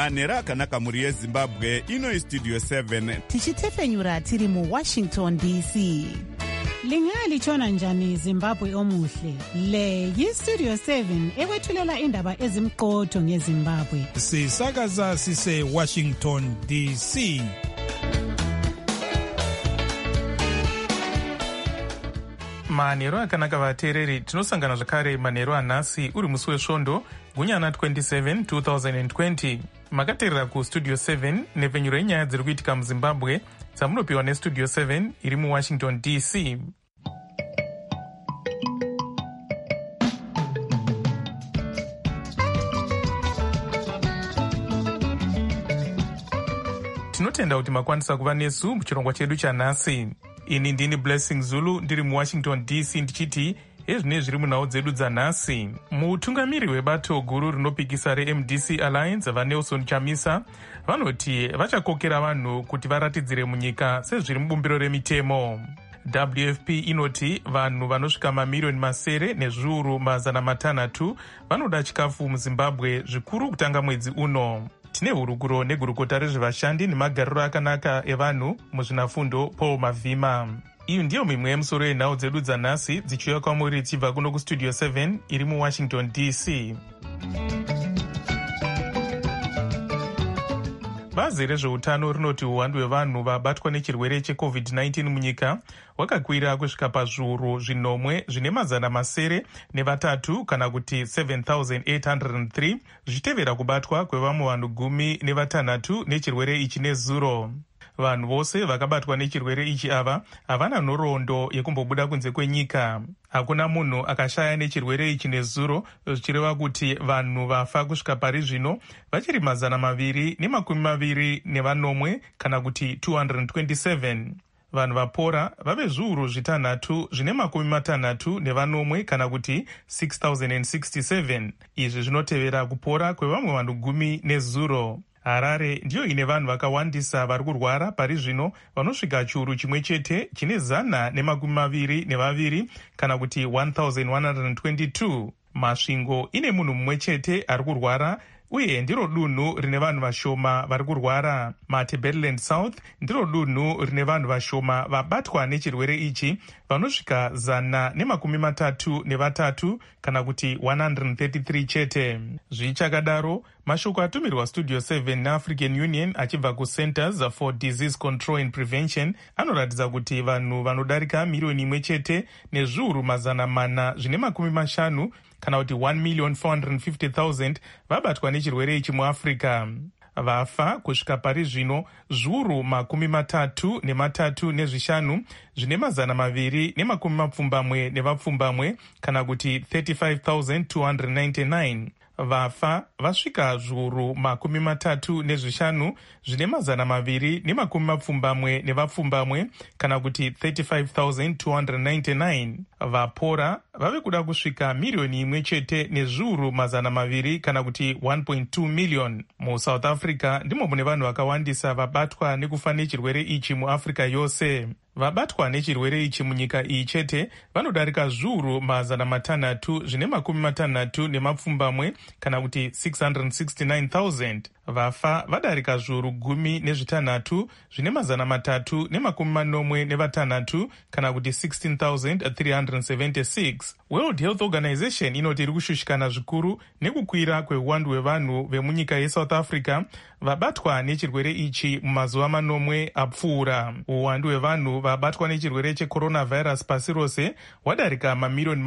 manhero akanaka mhuri yezimbabwe. Ino istudio 7 tichitefenyura tiri muwashington dc. Lingalitshona njani Zimbabwe omuhle? Le yistudio 7 ekwethulela indaba ezimqotho ngeZimbabwe. Sisakaza sise Washington DC. Manhero akanaka vateereri, tinosangana zvakare manhero anhasi uri musi wesvondo gunyana 27 2020. Makateerera kustudio 7 nepfenyuro yenyaya dziri kuitika muzimbabwe dzamunopiwa nestudio 7 iri muwashington dc. Tinotenda kuti makwanisa kuva nesu muchirongwa chedu chanhasi. Ini ndini Blessing Zulu ndiri muwashington dc ndichiti ezvine zviri munhau dzedu dzanhasi. Mutungamiri webato guru rinopikisa reMDC Alliance vaNelson Chamisa vanoti vachakokera vanhu kuti varatidzire munyika sezviri mubumbiro remitemo. WFP inoti vanhu vanosvika mamirioni masere nezviuru mazana matanhatu vanoda chikafu muZimbabwe zvikuru kutanga mwedzi uno. Tine hurukuro negurukota rezvevashandi nemagariro akanaka evanhu muzvinafundo Paul Mavhima. Iyo ndiyo mimwe yemusoro yenhau dzedu dzanhasi dzichiuya kwamuri tichibva kuno kustudio 7 iri muwashington dc. Bazi rezveutano rinoti uwandu hwevanhu vabatwa nechirwere cheCovid-19 munyika hwakakwira kusvika pazviuru zvinomwe zvine mazana masere nevatatu kana kuti 7,803 zvichitevera kubatwa kwevamwe vanhu 16 nechirwere ichi nezuro. Vanhu vose vakabatwa nechirwere ichi ava havana nhoroondo yekumbobuda kunze kwenyika. Hakuna munhu akashaya nechirwere ichi nezuro, zvichireva kuti vanhu vafa kusvika pari zvino vachiri 220 kana kuti 227. Vanhu vapora vave zviuru zvitanhatu zvine 60 kana kuti 6,067. Izvi zvinotevera kupora kwevamwe vanhu 10 nezuro. Harare ndiyo ine vanhu vakawandisa vari kurwara pari zvino vanosvika chiuru chimwe chete chine 122 kana kuti 1,122. Masvingo ine munhu mumwe chete ari kurwara uye ndiro dunhu rine vanhu vashoma vari kurwara. Matabeleland South ndiro dunhu rine vanhu vashoma vabatwa nechirwere ichi vanosvika 133 kana kuti 133 chete. Zvichakadaro, mashoko atumirwa studio 7 neAfrican Union achibva kuCenters for Disease Control and Prevention anoratidza kuti vanhu vanodarika milioni imwe chete nezviuru mazana mana zvine 50 kana kuti 1,450,000 vabatwa nechirwere ichi muAfrica. Vafa kusvika pari zvino zviuru 33 zvine mazana 270 nevapfumbamwe kana kuti 35,299. Vafa vasvika zviuru 35 zvine mazana 270 nevapfumbamwe kana kuti 35,299. Vapora vave kuda kusvika milioni imwe chete nezviuru mazana 200 kana kuti 1.2 million. MuSouth Africa ndimo mune vanhu vakawandisa vabatwa nekufa nechirwere ichi muAfrica yose. Vabatwa nechirwere ichi munyika iyi chete vanodarika zviuru mazana 600 zvine 60 nemapfumbamwe kana kuti 669,000. Vafa vadarika zviuru 16 zvine mazana 346 kana kuti 16,376. World Health Organization inoti iri kushushikana zvikuru nekukwira kweuwandu hwevanhu vemunyika yeSouth Africa vabatwa nechirwere ichi mumazuva manomwe apfuura. Uwandu hwevanhu vabatwa nechirwere checoronavirus pasi rose hwadarika mamirioni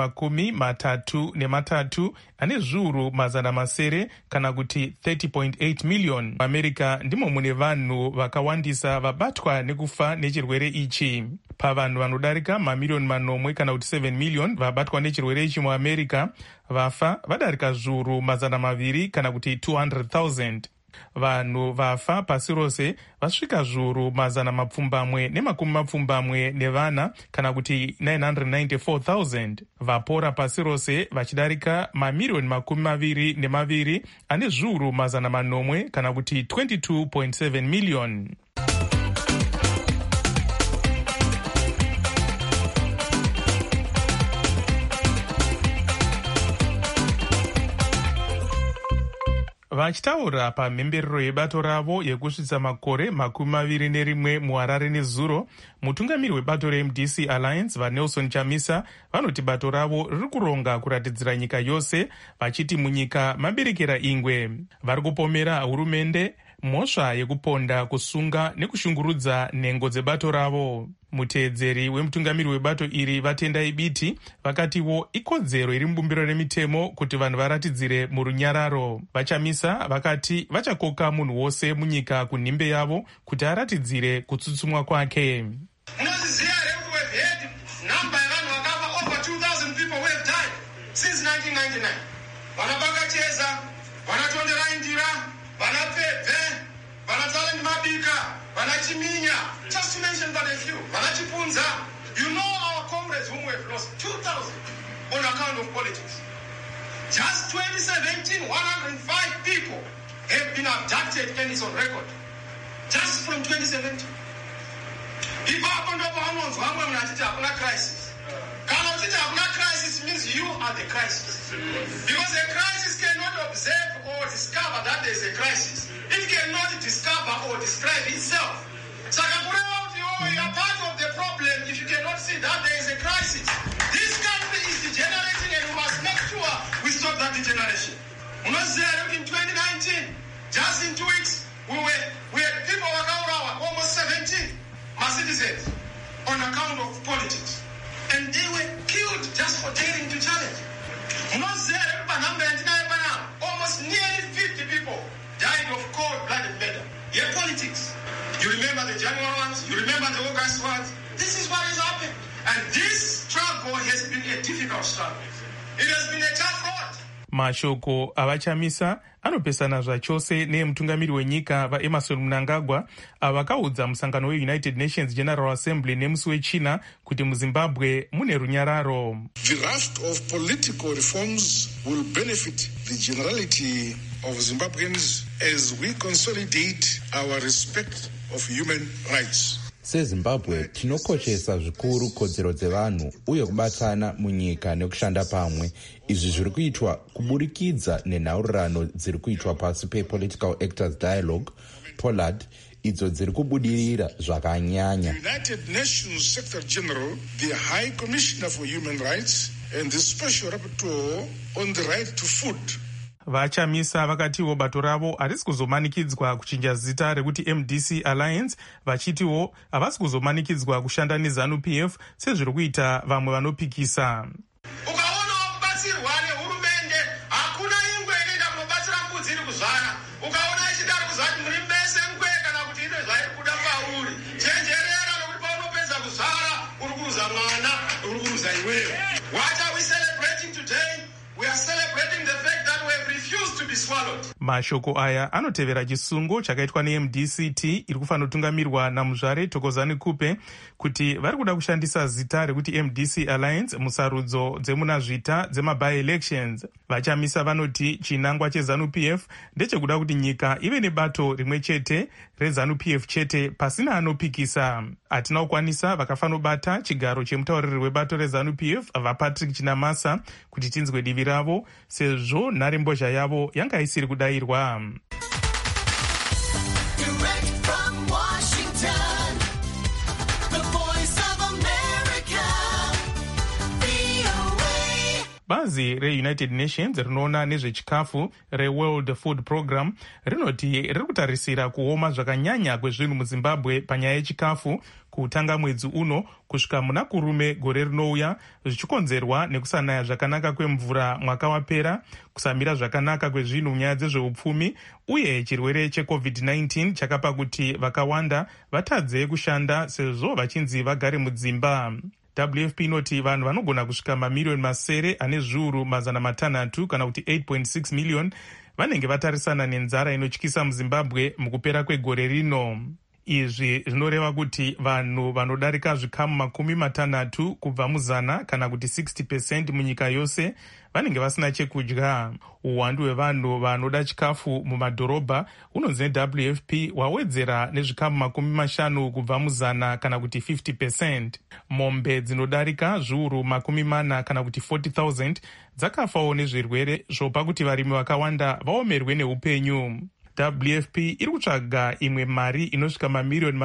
33 ane zviuru mazana masere kana kuti 30.8 million. America ndimo mune vanhu vakawandisa vabatwa nekufa nechirwere ichi. Pavanhu vanodarika mamirioni 9 kana kuti 7 million vabatwa nechirwere ichi muAmerica, vafa vadarika zviuru mazana 200 kana kuti 200,000. Vanhu vafa pasi rose vasvika zviuru mazana 700 nevana kana kuti 994,000. Vapora pasi rose vachidarika mamirioni 22 ane zviuru mazana 8 kana kuti 22.7 million. Vachitaura pamhemberero yebato ravo yekusvitsa makore 21 muHarare nezuro, mutungamiri webato reMDC Alliance vaNelson Chamisa vanoti bato ravo riri kuronga kuratidzira nyika yose, vachiti munyika maberekera ingwe. Vari kupomera hurumende mhosva yekuponda, kusunga nekushungurudza nhengo dzebato ravo. Muteedzeri wemutungamiri webato iri vatendai biti vakatiwo ikodzero iri mubumbiro remitemo kuti vanhu varatidzire murunyararo. Vachamisa vakati vachakoka munhu wose munyika kunhimbe yavo kuti aratidzire kutsutsumwa kwake. Munozviziva here kuti we've had number yevanhu vakafa over 2,000 people who have died since 1999. Vana Bakacheza, vana Tonderai Ndira, vana Pepe, vana Talent Mabika, vana Chiminya, just to mention but a few. Vana Chipunza, you know our comrades whom we have lost, 2,000 on account of politics. Just 2017, 105 people have been abducted and it's on record. Just from 2017. Ipapo ndipo vanonzwa vamwe munachiti hakuna crisis. Kana uchiti hakuna crisis means you are the crisis. Because a crisis cannot observe or discover that there is a crisis. It cannot discover or describe itself. Saka kureva kuti you are part of the problem if you cannot see that there is a crisis. This country is degenerating and we must make sure we stop that degeneration. Unoziva kuti in 2019, just in 2 weeks, we had people vakaurawa almost 17 citizens on account of politics. And they were killed just for daring to challenge. Almost nearly 50 people died of cold-blooded murder. Yeah, politics. You remember the January ones, you remember the August ones. This is what has happened. And this struggle has been a difficult struggle. It has been a tough road. Mashoko avachamisa anopesana zvachose nemutungamiri wenyika vaEmerson Mnangagwa avakaudza musangano weUnited Nations General Assembly nemusi wechina kuti muZimbabwe mune runyararo. The raft of political reforms will benefit the generality of Zimbabweans as we consolidate our respect of human rights. SeZimbabwe tinokoshesa zvikuru kodzero dzevanhu uye kubatana munyika nekushanda pamwe. Izvi zviri kuitwa kuburikidza nenhaurirano dziri kuitwa pasi pePolitical Actors Dialogue, POLAD, idzo dziri kubudirira zvakanyanya. United Nations Secretary General, the High Commissioner for Human Rights and the Special Rapporteur on the Right to Food. Vachamisa vakatiwo bato ravo harisi kuzomanikidzwa kuchinja zita rekuti MDC Alliance, vachitiwo havasi kuzomanikidzwa kushanda neZANU-PF sezviri kuita vamwe vanopikisa. Ukaona kubatsirwa nehurumende hakuna ingwe inoenda kunobatsira mbudzi iri kuzvara. Ukaona ichidaro kuzvati muri mbese ngwe kana kuti ine zvairi kuda pauri. Chenjerera nokuti paunopedza kuzvara uri kuruza mwana, uri kuruza iwewe. What are we celebrating today? We are celebrating the fact that we have refused to be swallowed. Mashoko aya anotevera chisungo chakaitwa neMDCT iri kufanira kutungamirwa naMuzvare Thokozani Kupe kuti vari kuda kushandisa zita rekuti MDC Alliance musarudzo dzemunazvita dzema-by-elections. Vachamisa vanoti chinangwa cheZANU-PF ndechekuda kuti nyika ive nebato rimwe chete reZANU-PF chete pasina anopikisa. Hatina kukwanisa vakafanobata chigaro chemutauriri webato reZANU-PF vaPatrick Chinamasa kuti tinzwe divi ravo sezvo nharembozha yavo yanga isiri kudayirwa. Bazi reUnited Nations rinoona nezvechikafu reWorld Food Program rinoti riri kutarisira kuoma zvakanyanya kwezvinhu muZimbabwe panyaya yechikafu kutanga mwedzi uno kusvika muna kurume gore rinouya, zvichikonzerwa nekusanaya zvakanaka kwemvura mwaka wapera, kusamira zvakanaka kwezvinhu munyaya dzezveupfumi uye chirwere cheCovid-19 chakapa kuti vakawanda vatadze kushanda sezvo vachinzi vagare mudzimba. WFP inoti vanhu vanogona kusvika mamiliyoni masere ane zviuru 600 kana kuti 8.6 miliyoni vanenge vatarisana nenzara inotyisa muZimbabwe mukupera kwegore rino. Izvi zvinoreva kuti vanhu vanodarika zvikamu 60 kubva muzana kana kuti 60% munyika yose vanenge vasina chekudya. Uwandu hwevanhu vanoda chikafu mumadhorobha unonzi WFP hwawedzera nezvikamu 50 kubva muzana kana kuti 50%. Mombe dzinodarika zviuru 40 kana kuti 40,000 dzakafawo nezvirwere zvopa kuti varimi vakawanda vaomerwe neupenyu. WFP iri kutsvaga imwe mari inosvika mamiliyoni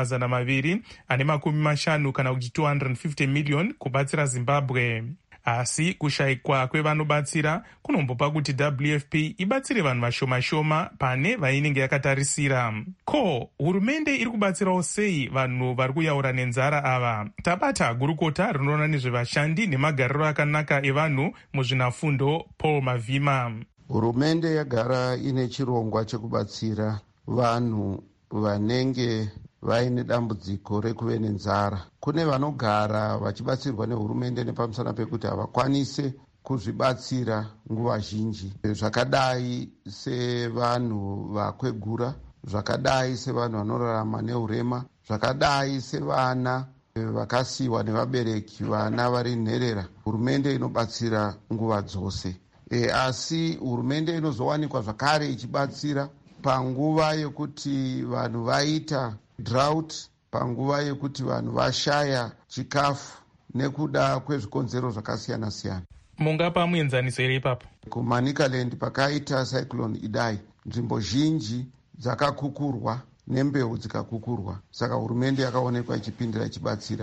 250 kana kuti 250 miliyoni kubatsira Zimbabwe. Asi kushayikwa kwevanobatsira kunombopa kuti WFP ibatsire vanhu vashoma-shoma pane vainenge yakatarisira. Ko, hurumende iri kubatsirawo sei vanhu vari kuyaura nenzara ava? Tabata gurukota rinoona nezvevashandi nemagariro akanaka evanhu muzvinafundo Paul Mavhima. Hurumende yagara ine chirongwa chekubatsira vanhu vanenge vaine dambudziko rekuve nenzara. Kune vanogara vachibatsirwa nehurumende nepamusana pekuti havakwanise kuzvibatsira nguva zhinji, zvakadai sevanhu vakwegura, zvakadai sevanhu vanorarama neurema, zvakadai sevana vakasiyiwa nevabereki, vana vari nherera. Hurumende inobatsira nguva dzose. Asi hurumende inozowanikwa zvakare ichibatsira panguva yekuti vanhu vaita drought, panguva yekuti vanhu vashaya chikafu nekuda kwezvikonzero zvakasiyana-siyana. Mungapa muenzaniso here ipapo? KuManicaland pakaita cyclone Idai, nzvimbo zhinji dzakakukurwa nembeu dzikakukurwa, saka hurumende yakaonekwa ichipindira ichibatsira.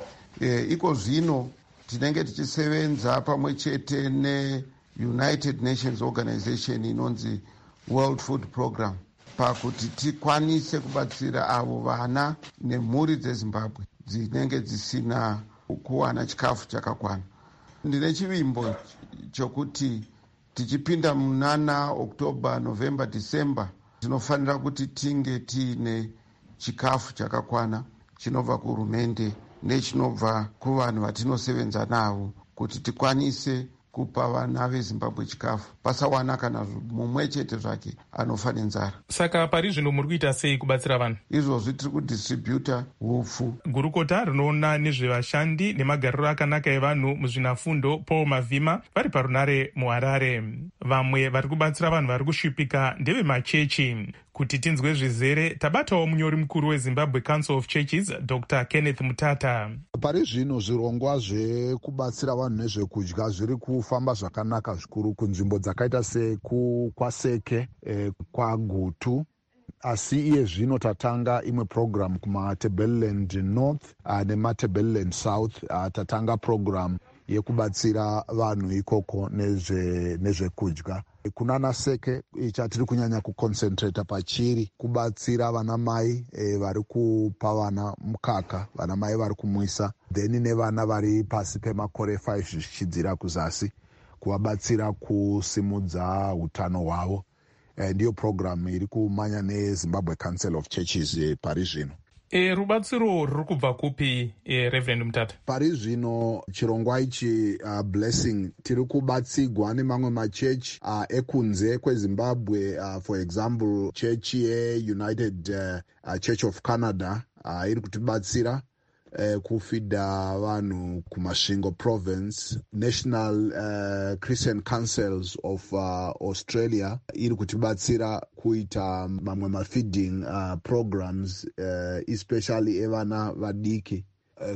Iko zvino tinenge tichisevenza pamwe chete neUnited Nations Organization inonzi World Food Program pakuti tikwanise kubatsira avo vana nemhuri dzeZimbabwe dzinenge dzisina kuwana chikafu chakakwana. Ndine chivimbo chokuti tichipinda munana Oktoba, Novemba, December tinofanira kuti tinge tiine chikafu chakakwana chinobva kuhurumende nechinobva kuvanhu vatinosevenza navo kuti tikwanise kupa vana veZimbabwe chikafu, pasawana kana mumwe chete zvake anofa nenzara. Saka pari zvino muri kuita sei kubatsira vanhu? Izvozvi tiri kudistributa hupfu. Gurukota rinoona nezvevashandi nemagariro akanaka evanhu muzvinafundo Paul Mavhima vari parunare muHarare. Vamwe vari kubatsira vanhu vari kusvipika ndevemachechi. Kuti tinzwe zvizere, tabatawo munyori mukuru weZimbabwe Council of Churches, Dr. Kenneth Mutata. Pari zvino zvirongwa zvekubatsira vanhu nezvekudya zviri kufamba zvakanaka zvikuru kunzvimbo dzakaita sekwaseke, kwaGutu. Asi iye zvino tatanga imwe program kumaTebeleland North nemaTebeleland South. Tatanga program yekubatsira vanhu ikoko nezvekudya. Kunana Seke chatiri kunyanya kuconcentrata pachiri kubatsira vana mai vari kupa vana mukaka, vana mai vari kumwisa, then nevana vari pasi pemakore 5 zvichidzira kuzasi, kuvabatsira kusimudza utano hwavo. Ndiyo program iri kumanya neZimbabwe Council of Churches pari zvino. Rubatsiro ruri kubva kupi, Reverend Mutata? Pari zvino chirongwa ichi Blessing tiri kubatsigwa nemamwe machechi ekunze kweZimbabwe, for example church yeUnited Church of Canada iri kutibatsira kufidha vanhu kumasvingo province. National Christian Councils of Australia iri kutibatsira kuita mamwe mafeeding programs, especially evana vadiki.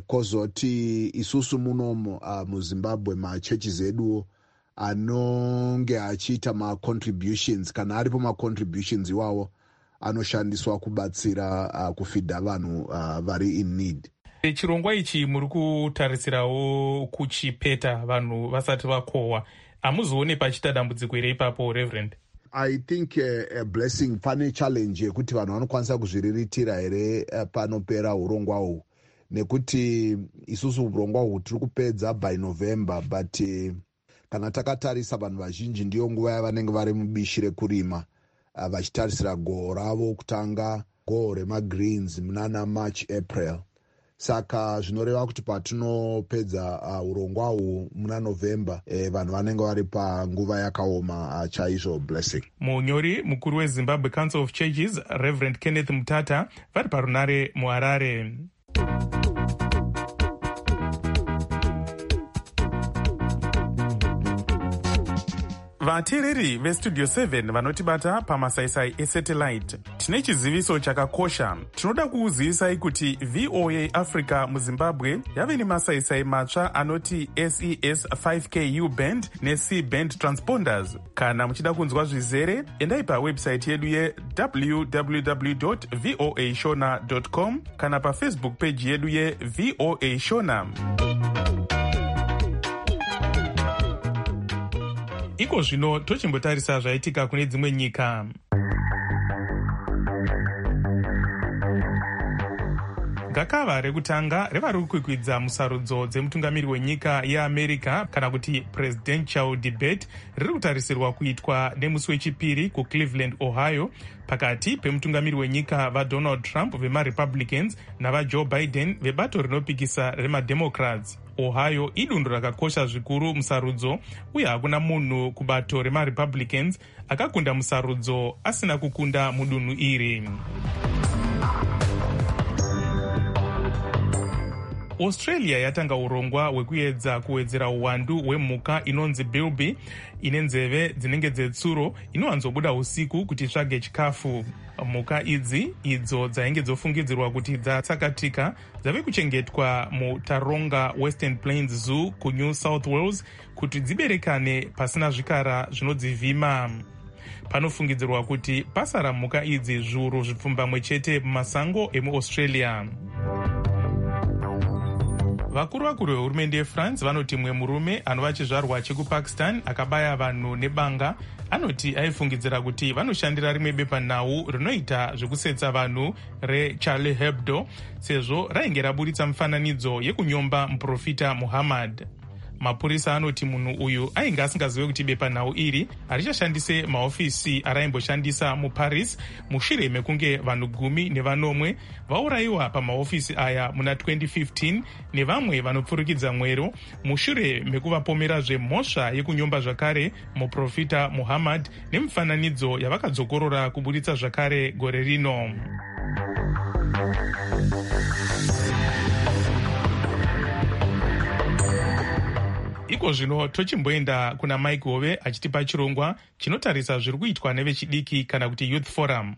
Kozoti isusu munomo muZimbabwe machechi eduwo anonge achiita macontributions, kana aripo macontributions iwawo anoshandiswa kubatsira kufidha vanhu vari in need. Chirongwa ichi muri kutarisirawo kuchipeta vanhu vasati vakohwa. Hamuzoone pachita dambudziko here ipapo, Reverend? I think Blessing pane challenge yekuti vanhu vanokwanisa kuzviriritira here panopera urongwa uhu, nekuti isusu urongwa uhu tiri kupedza by November, but kana takatarisa vanhu vazhinji ndiyo nguva yavanenge vari mubishi rekurima, vachitarisira goho ravo kutanga, goho remagreens munana March, April. saka zvinoreva kuti patinopedza urongwa uhu muna November vanhu vanenge vari panguva yakaoma chaizvo. Blessing. Munyori mukuru weZimbabwe Council of Churches Reverend Kenneth Mutata vari parunare muHarare. Vateereri vestudio 7 vanotibata pamasaisai esatellite, tine chiziviso chakakosha. Tinoda kuuzivisai kuti VOA Africa muZimbabwe yave nemasaisai matsva anoti SES 5K U-band neC-band transponders. Kana muchida kunzwa zvizere, endai pawebsite yedu ye-www.voashona.com kana pafacebook page yedu ye-VOA Shona. Iko zvino tochimbotarisa zvaitika kune dzimwe nyika. Gakava rekutanga revari kukwikwidza musarudzo dzemutungamiri wenyika yeAmerica kana kuti presidential debate riri kutarisirwa kuitwa nemusi wechipiri kuCleveland, Ohio, pakati pemutungamiri wenyika vaDonald Trump vemaRepublicans navaJoe Biden vebato rinopikisa remademocrats. Ohio idundu rakakosha zvikuru musarudzo, uye hakuna munhu kubato remaRepublicans akakunda musarudzo asina kukunda mudunhu iri. Australia yatanga urongwa hwekuedza kuwedzera uwandu hwemhuka inonzi bilby ine nzeve dzinenge dzetsuro inowanzobuda usiku kuti itsvage chikafu. Mhuka idzi idzo dzainge dzofungidzirwa kuti dzatsakatika dzave kuchengetwa muTaronga Western Plains Zoo kuNew South Wales kuti dziberekane pasina zvikara zvinodzivhima. Panofungidzirwa kuti pasara mhuka idzi zviuru zvipfumbamwe chete mumasango emuAustralia. Vakuru vehurumende yeFrance vanoti mumwe murume anova chizvarwa chekuPakistan akabaya vanhu nebanga anoti aifungidzira kuti vanoshandira rimwe bepanhau rinoita zvekusetsa vanhu reCharlie Hebdo sezvo rainge raburitsa mufananidzo yekunyomba muprofita Muhammad. Mapurisa anoti munhu uyu ainge asingazive kuti bepanhau iri harichashandise mahofisi araimboshandisa muParis mushure mekunge vanhu 19 vaurayiwa pamahofisi aya muna 2015 nevamwe vanopfurikidza mwero mushure mekuvapomerazve mhosva yekunyomba zvakare muprofita Muhammad nemufananidzo yavakadzokorora kuburitsa zvakare gore rino. Iko zvino tochimboenda kuna Mike Hove achitipa chirongwa chinotarisa zviri kuitwa nevechidiki kana kuti Youth Forum.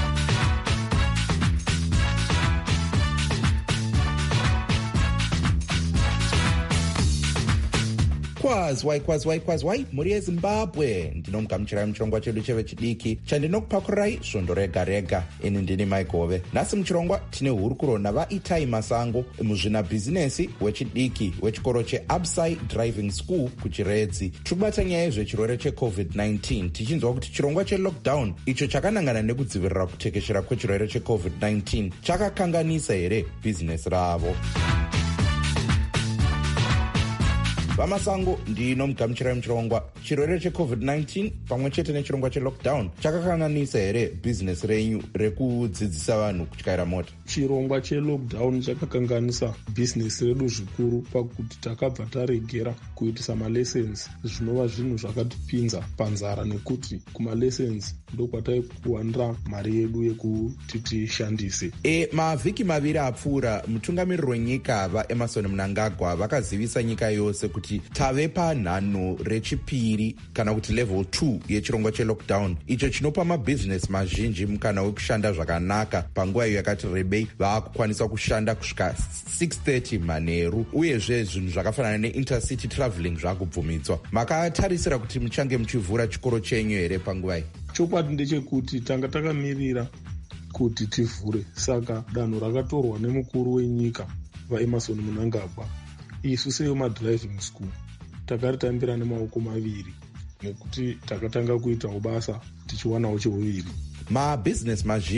Kwazwai muri yeZimbabwe, ndinomugamuchirai muchirongwa chedu chevechidiki chandinokupakurai svondo rega rega. Ini ndini Mike Hove. Nhasi muchirongwa tine hurukuro navaItai Masango, muzvinabhizinesi wechidiki wechikoro cheAbsai Driving School kuChiredzi. Tiri kubata nyaya yezvechirwere cheCovid-19 tichinzwa kuti chirongwa chelockdown icho chakanangana nekudzivirira kutekeshera kwechirwere cheCovid-19 chakakanganisa here bhizinesi ravo. Vamasango ndinomugamuchirai muchirongwa. Chirwere cheCovid-19 pamwe chete nechirongwa chelockdown chakakanganisa here bhizinesi renyu rekudzidzisa vanhu kutyaira mota? Chirongwa chelockdown chakakanganisa bhizinesi redu zvikuru pakuti takabva taregera kuitisa malessons, zvinova zvinhu zvakatipinza panzara nekuti kumalessons ndokwataikuwanira mari yedu yekuti tishandise. Mavhiki maviri apfuura mutungamiriri wenyika vaEmmerson Mnangagwa vakazivisa nyika yose kuti tave panhano rechipiri kana kuti level 2 yechirongwa chelockdown, icho chinopa mabhizinesi mazhinji mukana wekushanda zvakanaka panguva iyo yakati rebei. Vaakukwanisa kushanda kusvika 6:30 manheru, uyezve zvinhu zvakafanana neintercity traveling zvakubvumidzwa. Makatarisira kuti muchange muchivhura chikoro chenyu here panguva iyi? Chokwadi ndechekuti tanga takamirira kuti tivhure, saka danho rakatorwa nemukuru wenyika vaEmmerson Mnangagwa. Isu semadriving school takaritambira nemaoko maviri nekuti takatanga kuitawo basa tichiwanawo chehuviri. Mabhizinesi mazhinji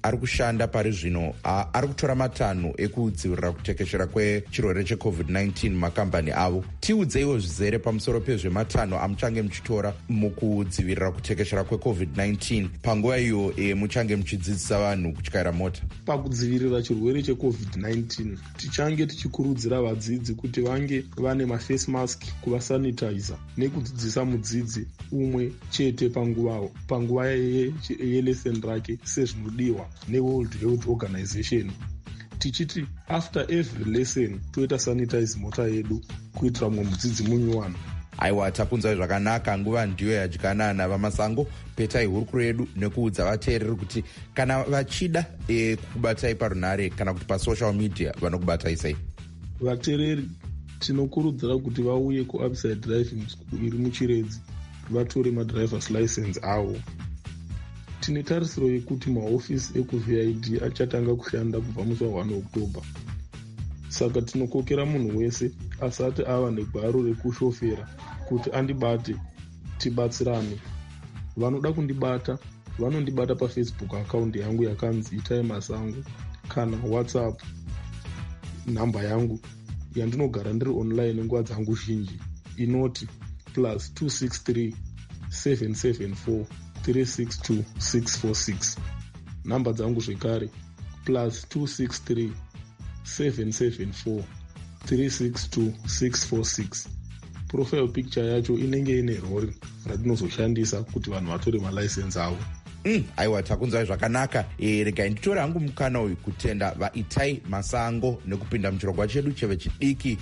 ari kushanda pari zvino ari kutora matanho ekudzivirira kutekeshera kwechirwere cheCovid-19 mumakambani avo. Tiudzeiwo zvizere pamusoro pezvematanho amuchange muchitora mukudzivirira kutekeshera kweCovid-19 panguva iyo muchange muchidzidzisa vanhu kutyaira mota. Pakudzivirira chirwere cheCovid-19 tichange tichikurudzira vadzidzi kuti vange vane maface mask, kuvasanitizer nekudzidzisa mudzidzi umwe chete panguva yelesson rake sezvinodiwa neWorld Health Organization, tichiti after every lesson toita sanitize mota yedu kuitira mumwe mudzidzi munyuwana. Aiwa, takunzwa zvakanaka. Nguva ndiyo yadyanana vamasango. Petai hurukuro yedu nekuudza vateereri kuti kana vachida kukubatai parunhare kana kuti pasocial media vanokubatai sei. Vateereri tinokurudzira kuti vauye kuUpside Driving School iri muChiredzi vatore madrivers license avo. Tine tarisiro yekuti mahofisi ekuVID achatanga kushanda kubva musi wa1 October. Saka tinokokera munhu wese asati ava negwaro rekushofera kuti andibate tibatsirane. Vanoda kundibata vanondibata paFacebook account yangu yakanzi Itai Masango kana WhatsApp namba yangu yandinogara ndiri online nguva dzangu zhinji inoti +263 774 362 646. Namba dzangu zvekare +263 774 362 646. Profile picture yacho inenge ine rori ratinozoshandisa kuti vanhu vatore malicense avo. Aiwa, takunzwa zvakanaka. Regai nditore hangu mukana uyu kutenda vaItai Masango nekupinda muchirongwa chedu chevechidiki.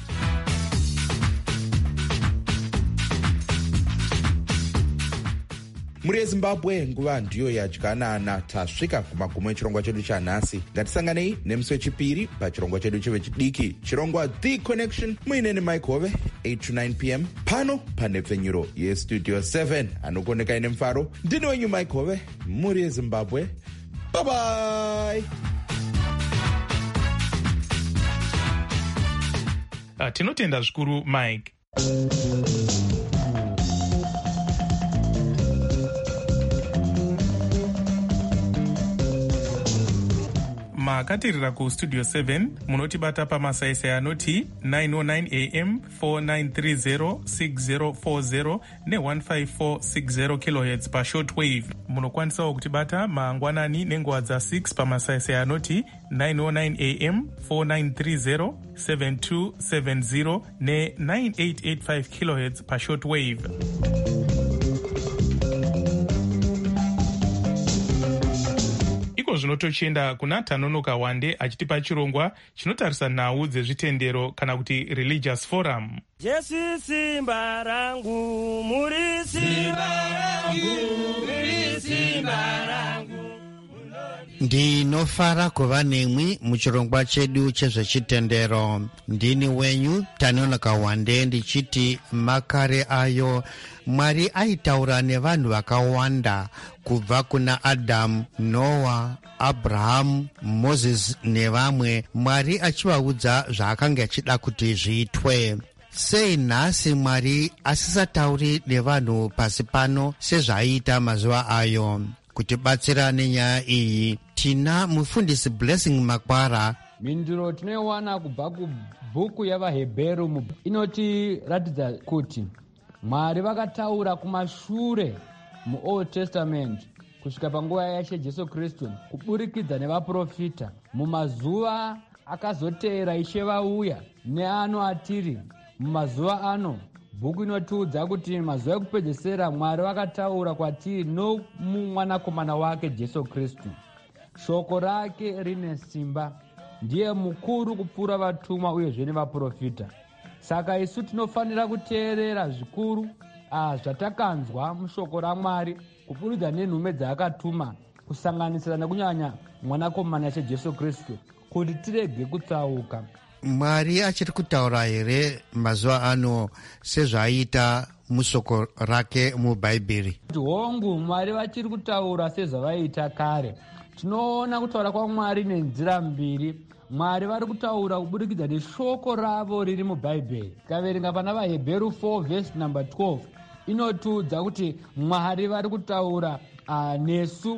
Muri yeZimbabwe nguva ndiyo yadyanana. Tasvika kumagumo echirongwa chedu chanhasi. Ngatisanganei nemusi wechipiri pachirongwa chedu chevechidiki, chirongwa The Connection, muine neMike Hove 8 to 9 p.m. pano panhepfenyuro yeStudio 7. Anokuonekai nemufaro ndini wenyu Mike Hove, muri yeZimbabwe. Bye bye. Tinotenda zvikuru Mike. Makatirira kuStudio 7 munotibata pamasaisai anoti 909 AM 4930 6040 ne15460 kHz pashortwave. Munokwanisawo kutibata mangwanani nenguva dza6 pamasaisai anoti 909 AM 4930 7270 ne9885 kHz pashortwave. Zvinotochienda kuna Tanonoka Wande achitipa chirongwa chinotarisa nhau dzezvitendero kana kuti religious forum. Jesu simba rangu, muri simba rangu, muri simba rangu. Ndinofara kuva nemwi muchirongwa chedu chezvechitendero. Ndini wenyu Tanonoka Wande ndichiti makare ayo Mwari aitaura nevanhu vakawanda kubva kuna Adamu, Noah, Abraham, Moses nevamwe, Mwari achivaudza zvaakanga achida kuti zviitwe. Sei nhasi Mwari asisatauri nevanhu pasi pano sezvaiita mazuva ayo? Kutibatsira nenyaya iyi tina mufundisi Blessing Makwara. Mhinduro tinoiwana kubva kubhuku yavaHebheru inotiratidza kuti Mwari vakataura kumashure muOld Testament kusvika panguva yaShe Jesu Kristu kuburikidza nevaprofita. Mumazuva akazoteera Ishe vauya neano atiri mumazuva ano, bhuku inotiudza kuti mazuva ekupedzisira Mwari vakataura kwatiri nomumwanakomana wake Jesu Kristu. Shoko rake rine simba, ndiye mukuru kupfuura vatumwa uyezve nevaprofita. Saka isu tinofanira kuteerera zvikuru zvatakanzwa mushoko raMwari kuburikidza nenhume dzaakatuma, kusanganisira nekunyanya mwanakomana waShe Jesu Kristu, kuti tirege kutsauka. Mwari achiri kutaura here mazuva ano sezvaiita mushoko rake mubhaibheri? Hongu, Mwari vachiri kutaura sezvavaiita kare. Tinoona kutaura kwaMwari nenzira mbiri. Mwari vari kutaura kuburikidza neshoko ravo riri mubhaibheri. Tikaverenga pana vaHebheru 4 verse number 12 inotiudza kuti Mwari vari kutaura nesu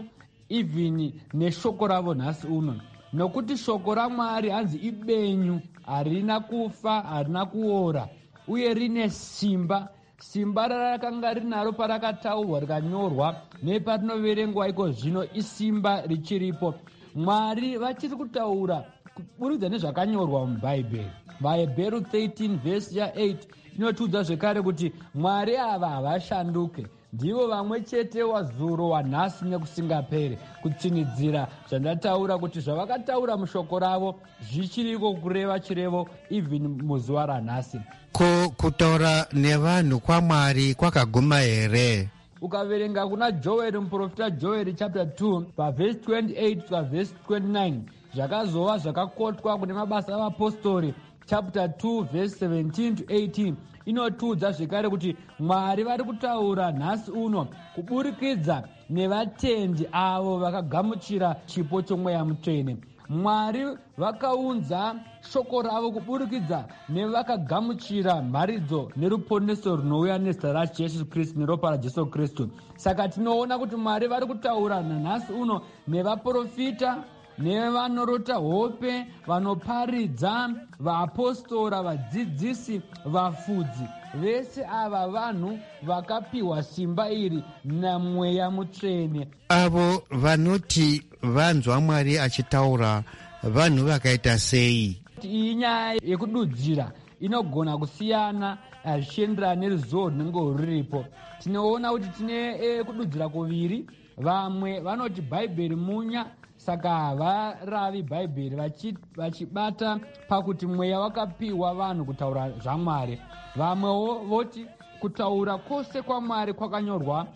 even neshoko ravo nhasi uno, nokuti shoko raMwari hanzi ibenyu, harina kufa, harina kuora, uye rine simba. Simba rakanga rinaro parakataurwa rikanyorwa nepatinoverengwa iko zvino isimba richiripo. Mwari vachiri kutaura kuburikidza nezvakanyorwa mubhaibheri. VaHebheru 13 vhesi ya8 inotiudza zvekare kuti Mwari ava havashanduke, ndivo vamwe chete wazuro wanhasi nekusingapere, kutsinidzira zvandataura kuti zvavakataura mushoko ravo zvichiriko kureva chirevo even muzuva ranhasi. Ko kutaura nevanhu kwaMwari kwakaguma here? Ukaverenga kuna Joeri, muprofita Joeri chapter 2 pavhesi 28 pavhesi 29, zvakazova zvakakotwa kune mabasa avapostori chapter 2 vhesi 17 to 18, inotiudza zvekare kuti Mwari vari kutaura nhasi uno kuburikidza nevatendi avo vakagamuchira chipo chomweya mutsvene. Mwari vakaunza shoko ravo kuburikidza nevakagamuchira mharidzo neruponeso runouya nezita raJesu Kristu neropa raJesu Kristu. Saka tinoona kuti Mwari vari kutaura nanhasi uno nevaprofita, nevanorota hope, vanoparidza, vaapostora, vadzidzisi, vafudzi. Vese ava vanhu vakapiwa simba iri namweya mutsvene. Avo vanoti vanzwa Mwari achitaura, vanhu vakaita sei? Iyi nyaya yekududzira inogona kusiyana zvichienderana neruzivo runenge ruripo. Tinoona kuti tine kududzira kuviri. Vamwe vanoti bhaibheri munya, saka havaravi bhaibheri, vachibata pakuti mweya wakapiwa vanhu kutaura zvaMwari. Vamwewo voti kutaura kwose kwaMwari kwakanyorwa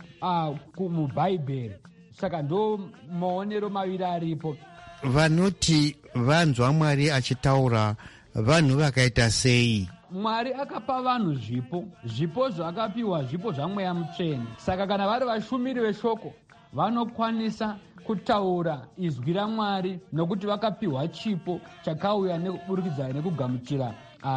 mubhaibheri, saka ndo maonero maviri aripo. Vanoti vanzwa Mwari achitaura, vanhu vakaita sei? Mwari akapa vanhu zvipo zvakapiwa, zvipo zvamweya mutsvene. Saka kana vari vashumiri veshoko vanokwanisa kutaura izwi raMwari, nokuti vakapiwa chipo chakauya nekuburikidza nekugamuchira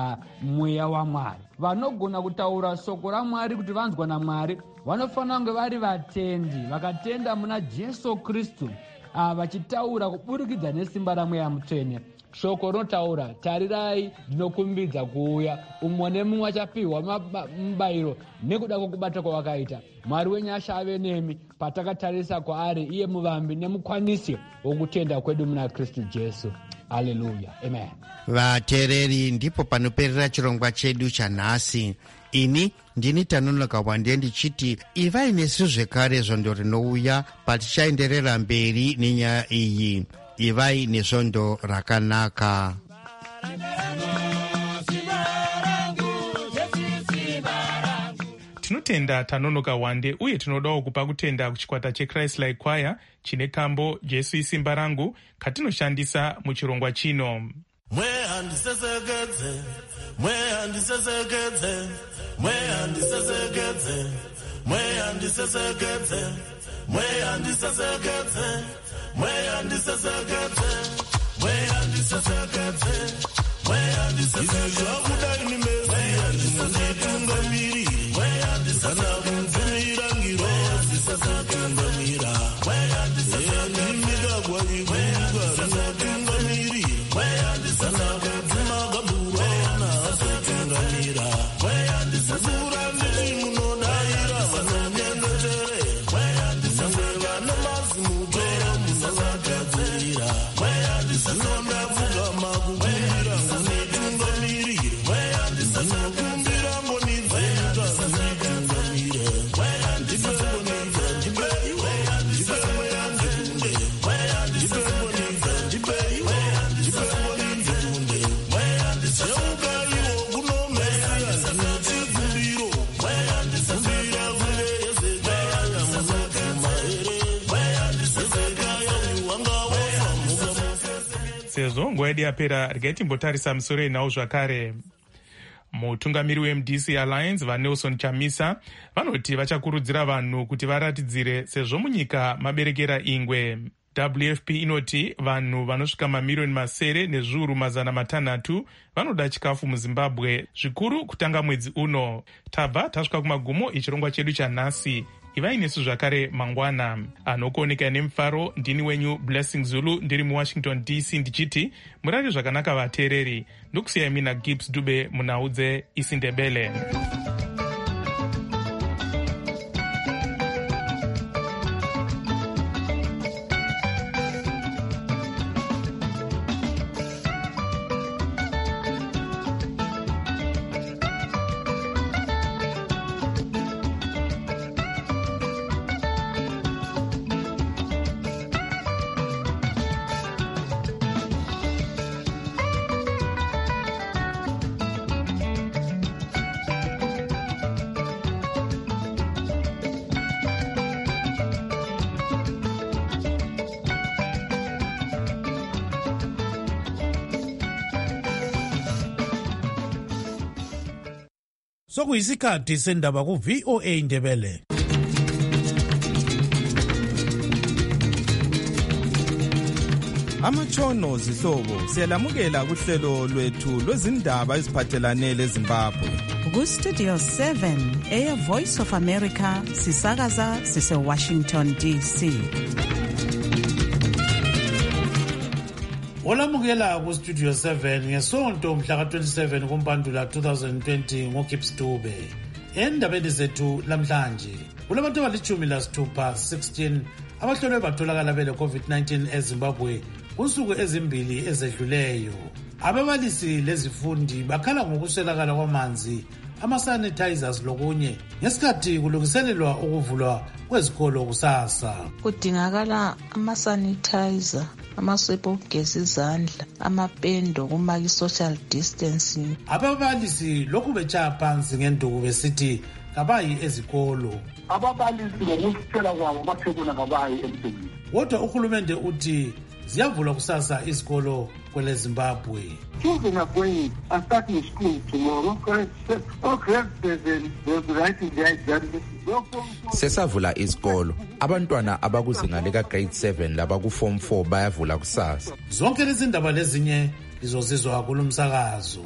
mweya waMwari. Vanogona kutaura shoko raMwari kuti vanzwa naMwari vanofanira kunge vari vatendi vakatenda muna Jesu Kristu, vachitaura kuburikidza nesimba ramweya mutsvene. Shoko rinotaura, tarirai ndinokumbidza kuuya, umwe nemumwe achapiwa mubayiro nekuda kwokubata kwavakaita. Mwari wenyasha ave nemi patakatarisa kwaari, iye muvambi nemukwanisi wokutenda kwedu muna Kristu Jesu. Haleluya, amen. Vateereri, ndipo panoperera chirongwa chedu chanhasi. Ini ndini Tanonoka Wande ndichiti ivai nesu zvekare zvondo rinouya patichaenderera mberi nenyaya iyi. Ivai nezvondo rakanaka. Tinotenda Tanonoka Wande, uye tinodawo kupa kutenda kuchikwata cheChrist Like Choir chine kambo Jesu isimba rangu katinoshandisa muchirongwa chino. Mweya ndisesekedze, mweya ndisesekedze, mweya ndisesekedze, mweya ndisesekedze, mweya ndisesekedze, mweya ndisesekedze, mweya ndisesekedze, mweya ndisesekedze, zvakudai nimesiya ndisesetungamiri, mweya ndisesekunzimira ngiro ndisesetungamira, mweya ndisesekedze, ndimigagwa ikuruka rinotungamiri, mweya ndisesekedze, magabura nasetungamira, mweya ndisesekura ndiri munodaira vanonyengetere, mweya ndisesekura vane mazimutoro musasagadzirira, mweya ndisesekura pfugama kukumbira ngunitungamirire, mweya ndisesekura ngonidzika zinitungamire, mweya ndisesekura ndibei, mweya ndisesekura ndikunde, mweya ndisesekura ndibei, mweya ndisesekura ndikunde, mweya ndisesekura iwo kunomesiya ndinotikumbiro, mweya ndisesekura kunde yezekaya muzotuma here, mweya ndisesekura wanga wafa muka. Sezvo nguva yedu yapera, regai timbotarisa musoro yenhau zvakare. Mutungamiri weMDC Alliance vaNelson Chamisa vanoti vachakurudzira vanhu kuti varatidzire sezvo munyika maberekera ingwe. WFP inoti vanhu vanosvika mamirioni masere nezviuru 600 vanoda chikafu muZimbabwe, zvikuru kutanga mwedzi uno. Tabva tasvika kumagumo echirongwa chedu chanhasi. ivai nesu zvakare mangwana. Anokuoneka nemufaro ndini wenyu Blessing Zulu ndiri muWashington DC ndichiti murari zvakanaka vateereri. Ndokusiyai mina Gibbs Dube munhau dzeIsindebele. Sokuyisikhathi sendaba ku-VOA Indebele. Amatshono zihlobo siyalamukela kuhlelo lwethu lwezindaba eziphathelane leZimbabwe. Ku-Studio 7 Voice of America sisakaza sise-Washington DC. Olamukela ku-Studio 7 ngesonto mhla ka-27 kuMpandula 2020 ngoGibbs Dube. Endabeni zethu lamhlanje kulabantu abali-16 abahlolwe batholakala bele-COVID-19 eZimbabwe kunsuku ezimbili ezedluleyo. Ababalisi lezifundi bakhala ngokuswelakala kwamanzi, ama-sanitizers lokunye ngesikhathi kulungiselelwa ukuvulwa kwezikolo kusasa. Kudingakala ama-sanitizer, amaswephu okugeza izandla, amapendo kumaki social distancing. Ababalisi lokhu betshaya phansi ngenduku besithi kabayi ezikolo. Ababalisi ngokuphela kwabo bathekuna kabayi emsebenzini. Kodwa uhulumende uthi ziyavulwa kusasa izikolo kwele Zimbabwe. Children are going and starting school tomorrow. Grade 7 they'll be writing their exams. Sesavula izikolo. Abantwana abakuzinga lika grade 7 labaku form 4 bayavula kusasa. Zonke lezi ndaba lezinye lizozizwa kulumsakazo.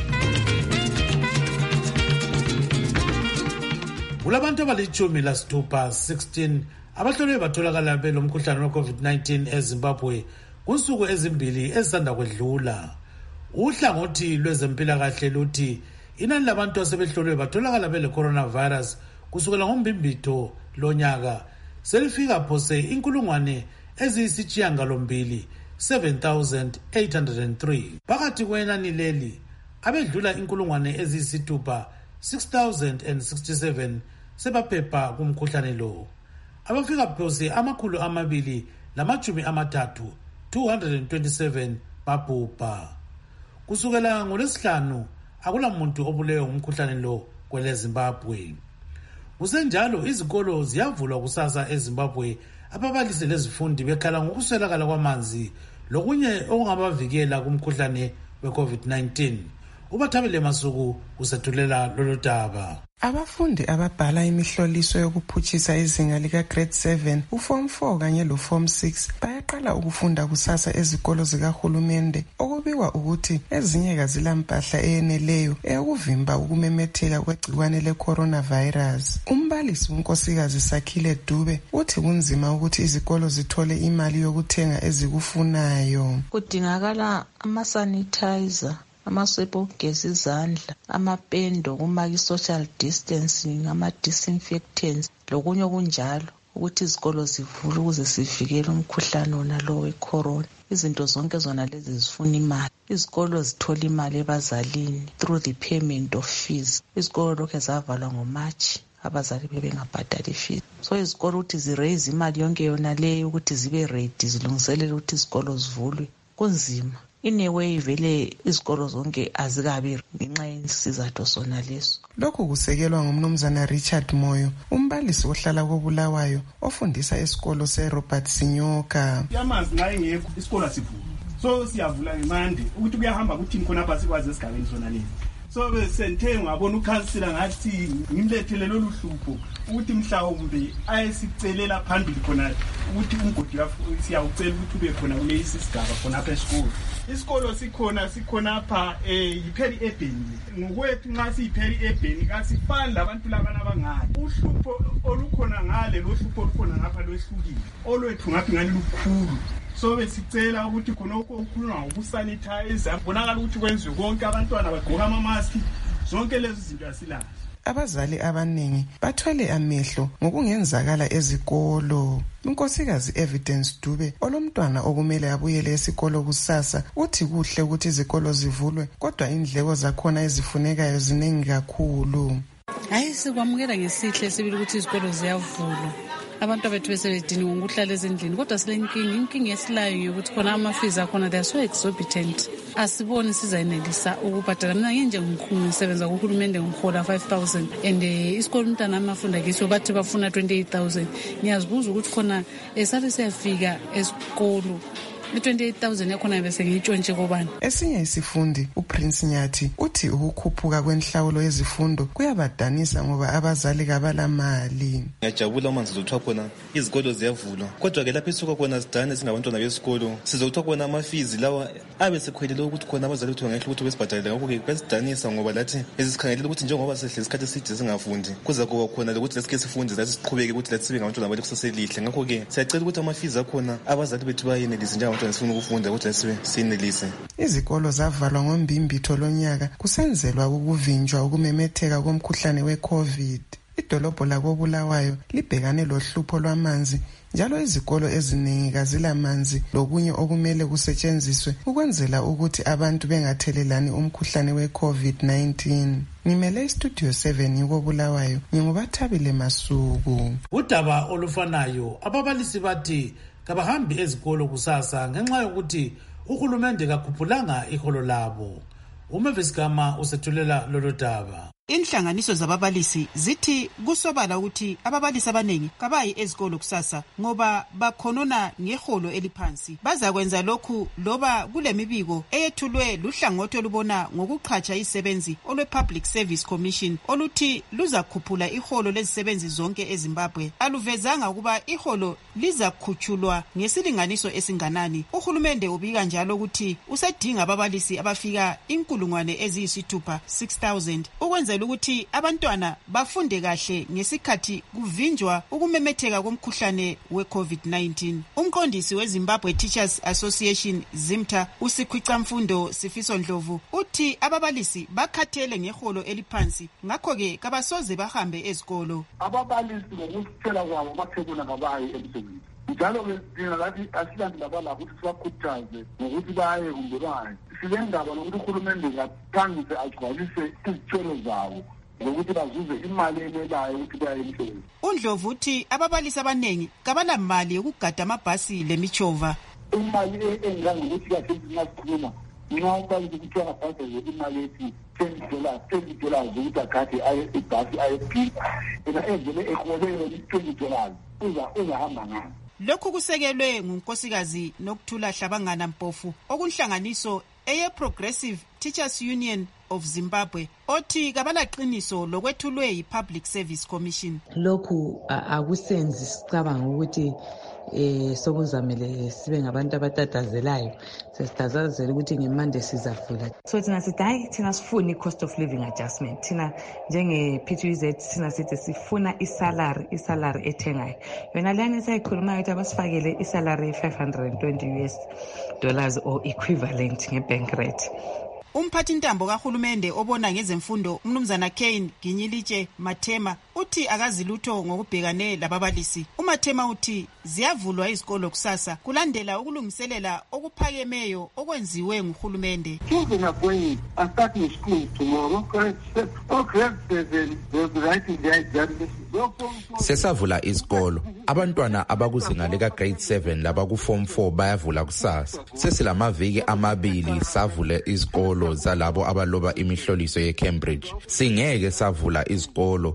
Kulabantu abali-16 abahlolwe batholakala belomkhuhlane we-COVID-19 eZimbabwe kunsuku ezimbili ezisanda kwedlula. Uhlangothi lwezempilakahle luthi inani labantu asebehlolwe batholakala bele-coronavirus kusukela ngoMbimbitho lonyaka selifika phose 7,803. Phakathi kwenani leli abedlula 6,067 sebaphepha kumkhuhlane lo. Abafika phose 227 babhubha. Kusukela ngoLwesihlanu akula muntu obulewe ngumkhuhlane lo kwele Zimbabwe. Kusenjalo izikolo ziyavulwa kusasa eZimbabwe. Ababalisi lezifundi bekhala ngokuswelakala kwamanzi lokunye okungabavikela kumkhuhlane we-COVID-19. Ubathabile Masuku usethulela lolu daba. Abafundi ababhala imihloliso yokuphutshisa izinga lika grade 7, uform 4 kanye loform 6 bayaqala ukufunda kusasa ezikolo zikahulumende, okubikwa ukuthi ezinye kazilampahla eyeneleyo eyokuvimba ukumemetheka kwegciwane le-coronavirus. Umbalisi uNkosikazi Sakhile Dube uthi kunzima ukuthi izikolo zithole imali yokuthenga ezikufunayo. Kudingakala ama-sanitizer, amaswephu okugeza izandla, amapendo kumaki social distancing, ama-disinfectants lokunye okunjalo ukuthi izikolo zivule ukuze sivikele umkhuhlane wona lo we-corona. Izinto zonke zona lezi zifuna imali. Izikolo zithola imali ebazalini through the payment of fees. Izikolo lokhu zavalwa ngoMarch, abazali bebengabhadali fees. So izikolo ukuthi ziraise imali yonke yona leyo ukuthi zibe ready zilungiselele ukuthi izikolo zivulwe kunzima. Ineway vele izikolo zonke azikabi ngenxa yesizathu sona leso. Lokhu kusekelwa ngumnumzana Richard Moyo, umbalisi ohlala koBulawayo ofundisa esikolo seRobert Sinyoka. Yamanzi naye ngekho isikolo sivula. So siyavula ngemande ukuthi kuyahamba kuthini khona pha sikwazi esigabeni sona lezi. so besenthe ngabona ukhansila ngathi ngimlethele lolu hlupho ukuthi mhlawumbe ayesicelela phambili khona ukuthi umgodi siyawucela ukuthi ube khona kule isigaba khona apha esikole. Isikolo sikhona apha yipheri ebheni. Ngokwethu nxa siyipheri ebheni kasifani labantu labana abangale. Uhlupho olukhona ngale lohlupho olukhona ngapha lwehlukile. Olwethu ngathi ngani lukhulu. So besicela ukuthi khonokho okukhuluma ngokusanitize kubonakala ukuthi kwenziwe konke abantwana bagqoka ama-mask zonke lezi zinto asilazo. Abazali abaningi bathwele amehlo ngokungenzakala ezikolo. Unkosikazi Evidence Dube olomntwana okumele abuyele esikolo kusasa uthi kuhle ukuthi izikolo zivulwe kodwa indleko zakhona ezifunekayo ziningi kakhulu. Hayi sikwamukela ngesihle sibili ukuthi izikolo ziyavulwa. Abantu bethu besebedinga ukuhlala ezindlini kodwa inkinga esilayo ukuthi khona amafizi akhona they are so exorbitant. Asiboni sizayenelisa ukubhadala. Mina nginje ngisebenza kuhulumende ngihola 5,000 and isikolo umntana amafunda kiso bathi bafuna 28,000. Ngiyazibuza ukuthi khona esale siyafika esikolo 28,000 yakhona bese ngitshontshe kobani. Esinye isifundi uPrince Nyathi uthi ukukhuphuka kwenhlawulo yezifundo kuyabadanisa ngoba abazali kabala mali. Ngiyajabula manje sizothiwa khona izikolo ziyavulwa kodwa ke lapha isuka khona sidane singabantwana besikolo sizothiwa khona amafizi lawa abe sekhwelele ukuthi khona abazali bethu ngehle ukuthi besibhadalele ngakho ke kwesidanisa ngoba lathi ezisikhangelela ukuthi njengoba sehle isikhathi eside singafundi kuza kuba khona ukuthi lesike sifunde lathi siqhubeke ukuthi lathi sibe ngabantwana abakusaselihle ngakho ke siyacela ukuthi amafizi akhona abazali bethu bayenelise njengabantwana sifuna ukufunda ukuthi lesibe sinelise. Izikolo zavalwa ngombimbitho lonyaka kusenzelwa ukuvinjwa ukumemetheka komkhuhlane we-COVID. Idolobho lakoBulawayo libhekane lohlupho lwamanzi njalo izikolo eziningi kazilamanzi lokunye okumele kusetshenziswe ukwenzela ukuthi abantu bengathelelani umkhuhlane we-COVID-19. Ngimele istudio 7 ngikoBulawayo nginguBathabile Masuku. Udaba olufanayo ababalisi bathi kabahambi ezikolo kusasa ngenxa yokuthi uhulumende kakhuphulanga iholo labo. Umevisigama usethulela lolo daba. Inhlanganiso zababalisi zithi kusobala ukuthi ababalisi abanengi kabayi ezikolo kusasa ngoba bakhonona ngeholo eliphansi. Bazakwenza lokhu loba kulemibiko eyethulwe luhlangothi olubona ngokuqhatsha izisebenzi olwe-Public Service Commission oluthi luzakhuphula iholo lezisebenzi zonke eZimbabwe. Aluvezanga ukuba iholo lizakhutshulwa ngesilinganiso esinganani. Uhulumende ubika njalo ukuthi usedinga ababalisi abafika 6,000 ukwenza ukuthi abantwana bafunde kahle ngesikhathi kuvinjwa ukumemetheka komkhuhlane we-COVID-19. Umqondisi weZimbabwe Teachers Association ZIMTA uSikhwicamfundo Sifiso Ndlovu uthi ababalisi bakhathele ngeholo eliphansi ngakho-ke kabasoze bahambe ezikolo. Ababalisi ngokusithela kwabo baphekula ngabayi emsebenzini. Njalo-ke thina lathi asilanti labalakho ukuthi sibakhuthaze ngokuthi baye kumbe baye. Silendaba nokuthi uhulumende kaphangise agcwalise izithelo zawo ngokuthi bazuze imali enelayo ukuthi baye emsebenzini. uNdlovu uthi ababalisi abanengi kabanamali yokugada amabhasi lemichova. Imali engangokuthi kahle singasikhuluma nxa ubalisi ukuthi angabhadale imali ethi $10 ukuthi agade aye ibhasi ayepika yena evele eholele $20 uzahamba ngayo. Lokhu kusekelwe ngunkosikazi Nokuthula Hlabangana Mpofu okunhlanganiso eye-Progressive Teachers Union of Zimbabwe othi kabalaqiniso lokwethulwe yi-Public Service Commission. Lokhu akusenzi sicabanga ukuthi sokuzamele sibe ngabantu abatatazelayo sesitatazela ukuthi ngemande sizavula. So thina sithi hayi thina sifuna i-cost of living adjustment. Thina njenge-PTZ thina sithi sifuna isalary ethengayo. Yona leyani sayikhulumayo ukuthi abasifakele isalary $520 or equivalent nge-bank rate. Umphathintambo kahulumende obona ngezemfundo umnumzana Kane Ginyilitshe Mathema uthi akazilutho ngokubhekane lababalisi. uMathema uthi ziyavulwa izikolo kusasa kulandela ukulungiselela okuphakemeyo okwenziwe nguhulumende. Children are going and starting school tomorrow. Grade 7 they'll be writing their exams. Sesavula izikolo. Abantwana abakuzinga lika grade 7 labaku form 4 bayavula kusasa. Sesilamaviki amabili savule izikolo zalabo abaloba imihloliso yeCambridge. Singeke savula izikolo singazi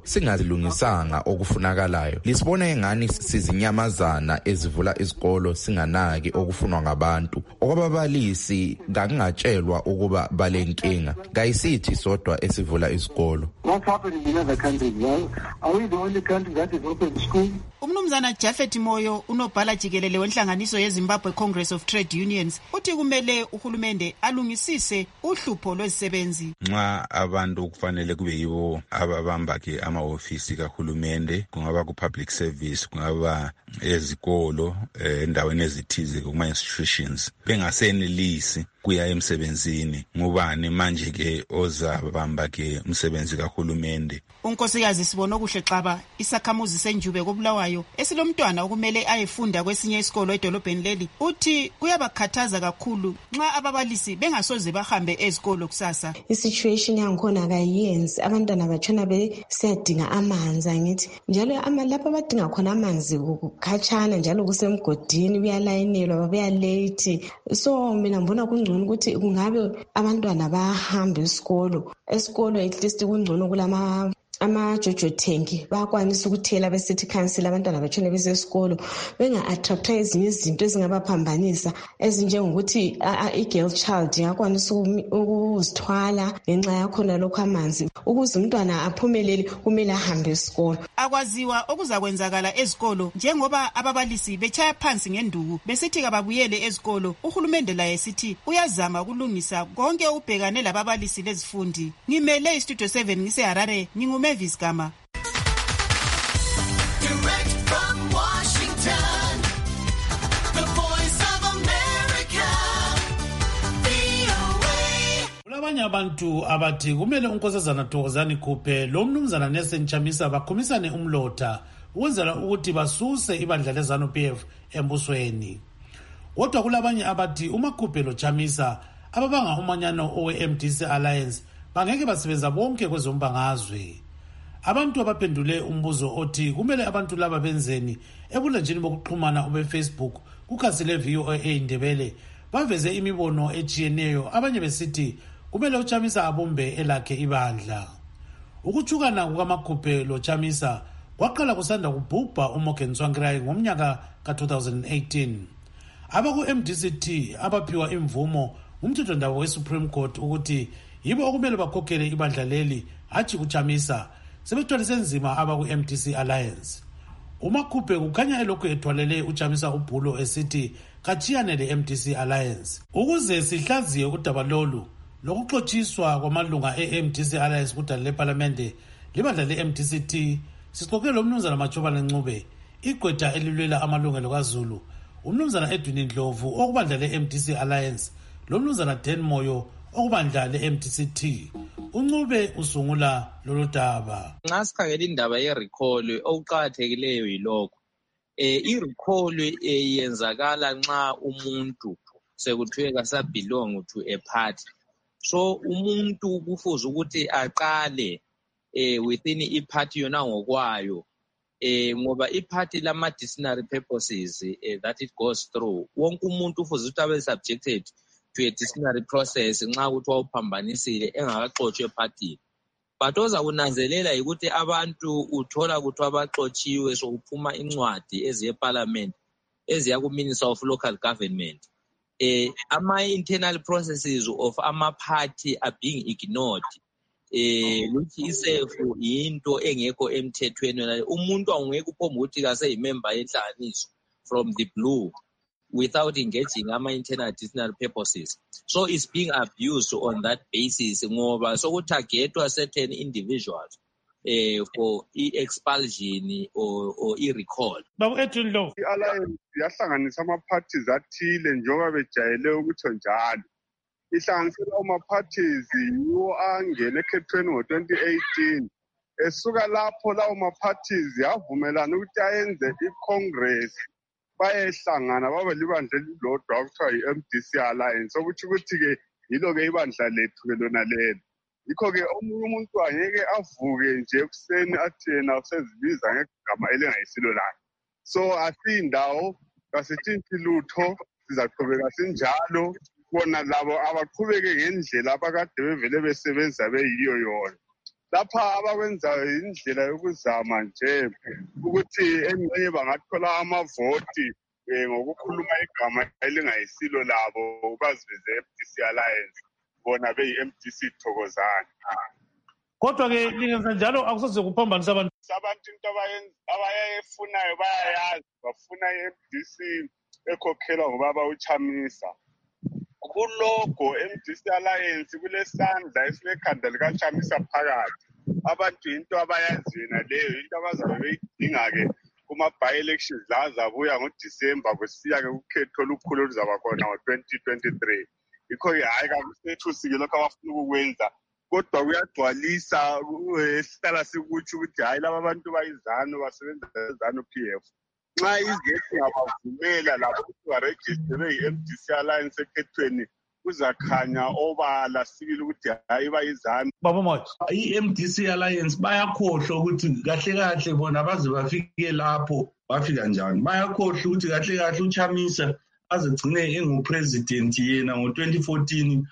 lizilungisanga okufunakalayo. Lisibona engani sizinyamazana ezivula izikolo singanaki okufunwa ngabantu. Okwababalisi ngakungatshelwa ukuba balenkinga. Ngayisithi sodwa esivula izikolo. What's happening in other countries? Well, are we the only country that is open school? Umnumzana Jafet Moyo unobhala jikelele wenhlanganiso yeZimbabwe Congress of Trade Unions uthi kumele uhulumende alungisise uhlupho lwezisebenzi. Nxa abantu kufanele kube yibo ababamba ke amahofisi kahulumende, kungaba ku public service, kungaba ezikolo endaweni ezithize kuma institutions, bengasenelisi kuya emsebenzini. Ngubani manje ke ozabamba ke umsebenzi kahulumende? Unkosikazi Sibono Kuhle Xaba isakhamuzi senjube koBulawayo esilomntwana okumele ayefunda kwesinye isikolo edolobheni leli uthi kuyabakhathaza kakhulu nxa ababalisi bengasoze bahambe ezikolo kusasa. Isituation yangikhona kayenzi abantwana batshona besiyadinga amanzi angithi njalo lapho abadinga khona amanzi kukhatshana njalo kusemgodini kuyalayinelwa babuya late. So mina mbona kungcono ukuthi kungabe abantwana bahamba esikolo at least kungcono kulama ama-jojo tank bayakwanisa ukuthela be-city council abantwana batshone besesikolo benga-attractwa ezinye izinto ezingabaphambanisa ezinjengokuthi i-girl child ingakwanisa ukuzithwala ngenxa yakhona lokhu amanzi. Ukuze umntwana aphumelele kumele ahambe esikolo. Akwaziwa okuzakwenzakala ezikolo njengoba ababalisi betshaya phansi ngenduku besithi kababuyele ezikolo. Uhulumende laye sithi uyazama ukulungisa konke ubhekane lababalisi lezifundi. Ngimele iStudio 7 ngiseHarare ngingume Mavis Gama. Direct from Washington, the voice of America, VOA. Kulabanye abantu abathi kumele unkosazana Thokozani Khuphe lo mnumzana Nelson Chamisa bakhumisane umlotha ukwenzela ukuthi basuse ibandla leZANU-PF embusweni. Kodwa kulabanye abathi uma Khuphe lo Chamisa ababanga umanyano owe-MDC Alliance bangeke basebenza bonke kwezombangazwe. Abantu abaphendule umbuzo othi kumele abantu laba benzeni ebulenjini bokuxhumana obe-Facebook kukhasi le-VOA Indebele baveze imibono etshiyeneyo, abanye besithi kumele uChamisa abumbe elakhe ibandla. Ukuthukana kukaMakhuphe lo Chamisa kwaqala kusanda kubhubha uMorgan Tsvangirai ngomnyaka ka-2018. Abaku-MDCT abaphiwa imvumo umthethwandaba we-Supreme Court ukuthi yibo okumele bakhokhele ibandla leli hatshi kuChamisa sebethwalise nzima abaku-MDC Alliance. uMakhuphe kukhanya elokhu ethwalele uChamisa ubhulo esithi kachiyane le-MDC Alliance. Ukuze sihlaziye udaba lolu lokuxotshiswa kwamalunga e-MDC Alliance kudala leParlamente libandla le-MDCT sixoxe lo mnumzana Matshobane Ncube igqwetha elilwela amalungelo kaZulu, umnumzana Edwin Ndlovu okubandla le-MDC Alliance, lo mnumzana Dan Moyo okubandla le-MDCT. Uncube usungula lolu daba. Nxa sikhangela indaba ye-recall okuqakathekileyo yilokho i-recall yenzakala nxa umuntu sekuthiwe kasabelong to a party. So umuntu kufuze ukuthi aqale within i-party yona ngokwayo ngoba i-party lama-disciplinary purposes that it goes through. Wonke umuntu ufuze ukuthi abe subjected to a disciplinary process nxa kuthiwa uphambanisile engakaxotshwe epartini. But oza kunanzelela yikuthi abantu uthola kuthiwa abaxotshiwe sokuphuma incwadi eziyeParliament eziya ku-Minister of Local Government. Ama-internal processes of ama-party are being ignored, which itself yinto engekho emthethweni. Umuntu angeke uphombe ukuthi kaseyimember yenhlanganiso from the blue without engaging ama-internal disciplinary purposes. So it's being abused on that basis ngoba sokutargetwa certain individuals for expulsion or recall. I-Alliance yahlanganisa ama-parties athile njengoba bejayele ukuthi njalo. Ihlanganisela ama-parties yiwo angene ekhethweni ngo-2018. Esuka lapho lawo ma-parties yavumelana ukuthi ayenze i-Congress bayehlangana babe libandla elilodwa okuthiwa yi-MDC Alliance, okuthi ukuthi-ke yilo-ke ibandla lethu-ke lona lelo. Yikho-ke omunye umuntu angeke avuke nje ekuseni athi yena usezibiza ngegama elingayisilo lakhe. So asiyindawo kasithinthi lutho, sizaqhubeka sinjalo bona labo abaqhubeke ngendlela abakade bevele besebenza beyiyo yona. lapha abakwenzayo indlela yokuzama nje ukuthi engxenye bangathola amavoti ngokukhuluma igama elingayisilo labo baziveze FDC Alliance bona beyi-MDC Thokozani. Kodwa-ke lingenza njalo akusoze kuphambanisa abantu into abayayifunayo bayayazi, bafuna i-MDC ekhokhelwa ngubaba uChamisa. Kulogo MDC Alliance kulesandla esilekhanda likaChamisa phakathi. Abantu into abayaziyo naleyo into abazabe beyidinga-ke kuma-by-elections la azabuya ngoDisemba kusiya-ke ukhetho olukhulu oluzaba khona ngo-2023. Yikho-ke hhayi kakusethusi-ke lokho abafuna ukukwenza, kodwa kuyagcwalisa esihlala sikutsho ukuthi hhayi laba abantu bayizano basebenza ezanu-PF. Nxa izethi ngabavumela labo ukuthi barejiste beyi-MDC Alliance ekhethweni kuzakhanya obala sibili ukuthi hayi bayizano. Baba Moyo, i-MDC Alliance bayakhohlwa ukuthi kahle kahle bona baze bafike lapho bafika njani. Bayakhohlwa ukuthi kahle kahle uChamisa azegcine engupresident yena ngo-2014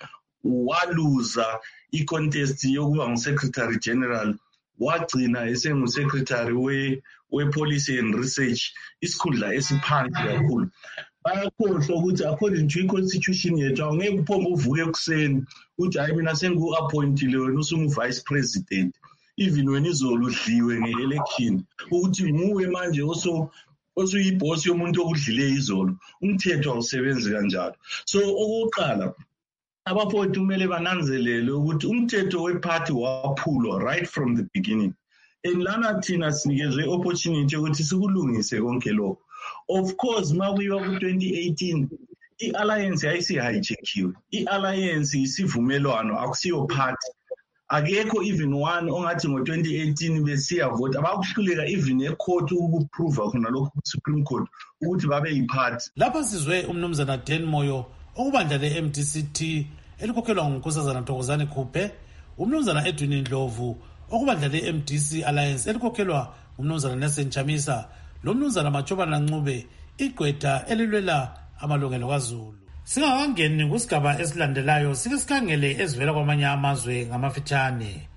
waluza i-contest yokuba ngu-Secretary General, wagcina esengu-Secretary we-Policy and Research, isikhundla esiphansi kakhulu. Bayakhohlwa ukuthi according to i-constitution yethu awungeke uphombe uvuke ekuseni ukuthi hayi mina sengu-appointile wena usungu-vice president, even wena izolo udliwe nge-election, ukuthi nguwe manje osuyibhosi yomuntu okudlile izolo. Umthetho awusebenzi kanjalo. So okokuqala abafowethu kumele bananzelele ukuthi umthetho wephathi waphulwa right from the beginning. And lana thina sinikezwe opportunity ukuthi sikulungise konke lokho. Of course makuyiwa ku-2018 i-alliance yayisi-hijackiwe. I-alliance isivumelwano akusiyo party. Akekho even one ongathi ngo-2018 besiyavota, abakuhluleka even ecourt ukuprova khona lokho ku-Supreme Court ukuthi babe yiphathi. Lapha sizwe umnumzana Dan Moyo okubandla le-MDCT elikhokhelwa nguNkosazana Thokozani Khuphe, umnumzana Edwin Ndlovu okubandla le-MDC Alliance elikhokhelwa ngumnumzana Nelson Chamisa, lo mnumzana Machobana Ncube, igqwetha elilwela amalungelo kaZulu. Singakangeni kusigaba esilandelayo sike sikhangele ezivela kwamanye amazwe ngamafitshane.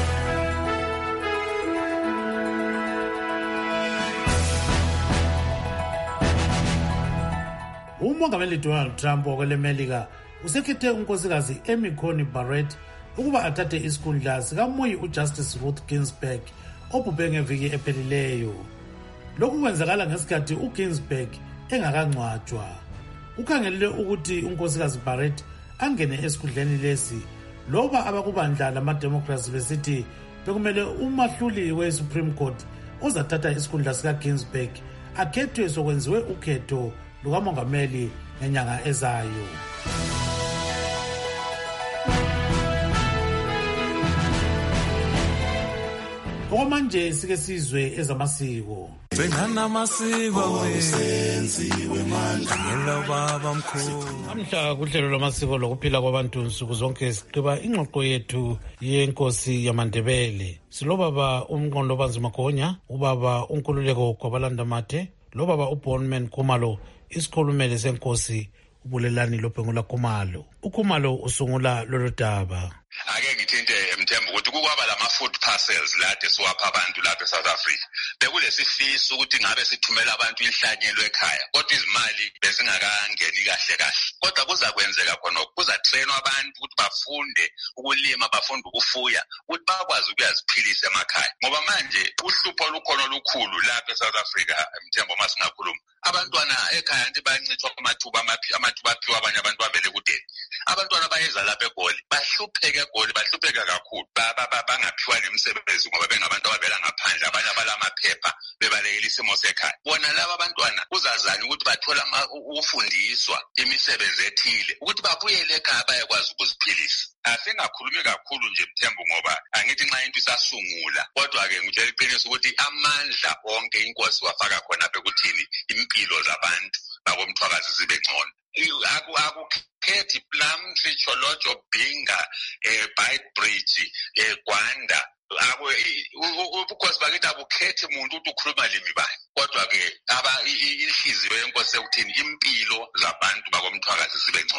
Umongameli Donald Trump wakwelemelika usekhethe unkosikazi Amy Coney Barrett ukuba athathe isikhundla sikamoyi uJustice Ruth Ginsburg obhubhe ngeviki ephelileyo. Lokhu kwenzakala ngesikhathi uGinsburg engakangcwatshwa. Ukhangelele ukuthi unkosikazi Barrett angene esikhundleni lesi loba abakubandla lama-Democrats besithi bekumele umahluli we-Supreme Court ozathatha isikhundla sikaGinsburg akhethwe sokwenziwe ukhetho lukamongameli ngenyanga ezayo. Okwamanje sike sizwe ezamasiko. Namhla kuhlelo lwamasiko lokuphila kwabantu nsuku zonke siqhiba ingxoxo yethu yenkosi yamaNdebele. Silobaba uMnqondo Magonya, ubaba uNkululeko Kwabalandamathe, lobaba uBonman Khumalo, isikhulumeli senkosi ubulelani loPhengula Khumalo. uKhumalo usungula lolu daba. Ake ngithinte Mthembu ukuthi kukwaba lama-food parcels lade siwapha abantu lapha eSouth Africa. Bekulesifiso ukuthi ngabe sithumela abantu inhlanyelo ekhaya, kodwa izimali bezingakangeni kahle kahle. Kodwa kuzakwenzeka khona kuzatrainwa abantu ukuthi bafunde ukulima, bafunde ukufuya, ukuthi bakwazi ukuyaziphilisa emakhaya. Ngoba manje uhlupho olukhona olukhulu lapha eSouth Africa Mthembu masingakhuluma. Abantwana ekhaya nje bayancithwa amathuba aphiwa abanye abantu bavele kudeni. Abantwana bayeza lapha eGoli bahlupheke eGoli, bahlupheka kakhulu, bangaphiwa nemisebenzi ngoba bengabantu abavela ngaphandle, abanye abalamaphepha bebalekela isimo sekhaya. Bona laba abantwana kuzazana ukuthi bathola ukufundiswa imisebenzi ethile ukuthi babuyele ekhaya bayakwazi ukuziphilisa. Asingakhulumi kakhulu nje Mthembu ngoba angithi nxa into isasungula, kodwa-ke ngitshela iqiniso ukuthi amandla onke inkosi wafaka khona apha ekuthini impilo zabantu bakomthwakazi zibe ngcono. Akukhethi Plumtree, Tsholotsho, Binga, Beitbridge, Gwanda, ubukhosi bakithi abukhethi umuntu ukuthi ukhuluma limi bani. Kodwa-ke inhliziyo yenkosi ekuthini impilo zabantu bakomthwakazi zibe ngcono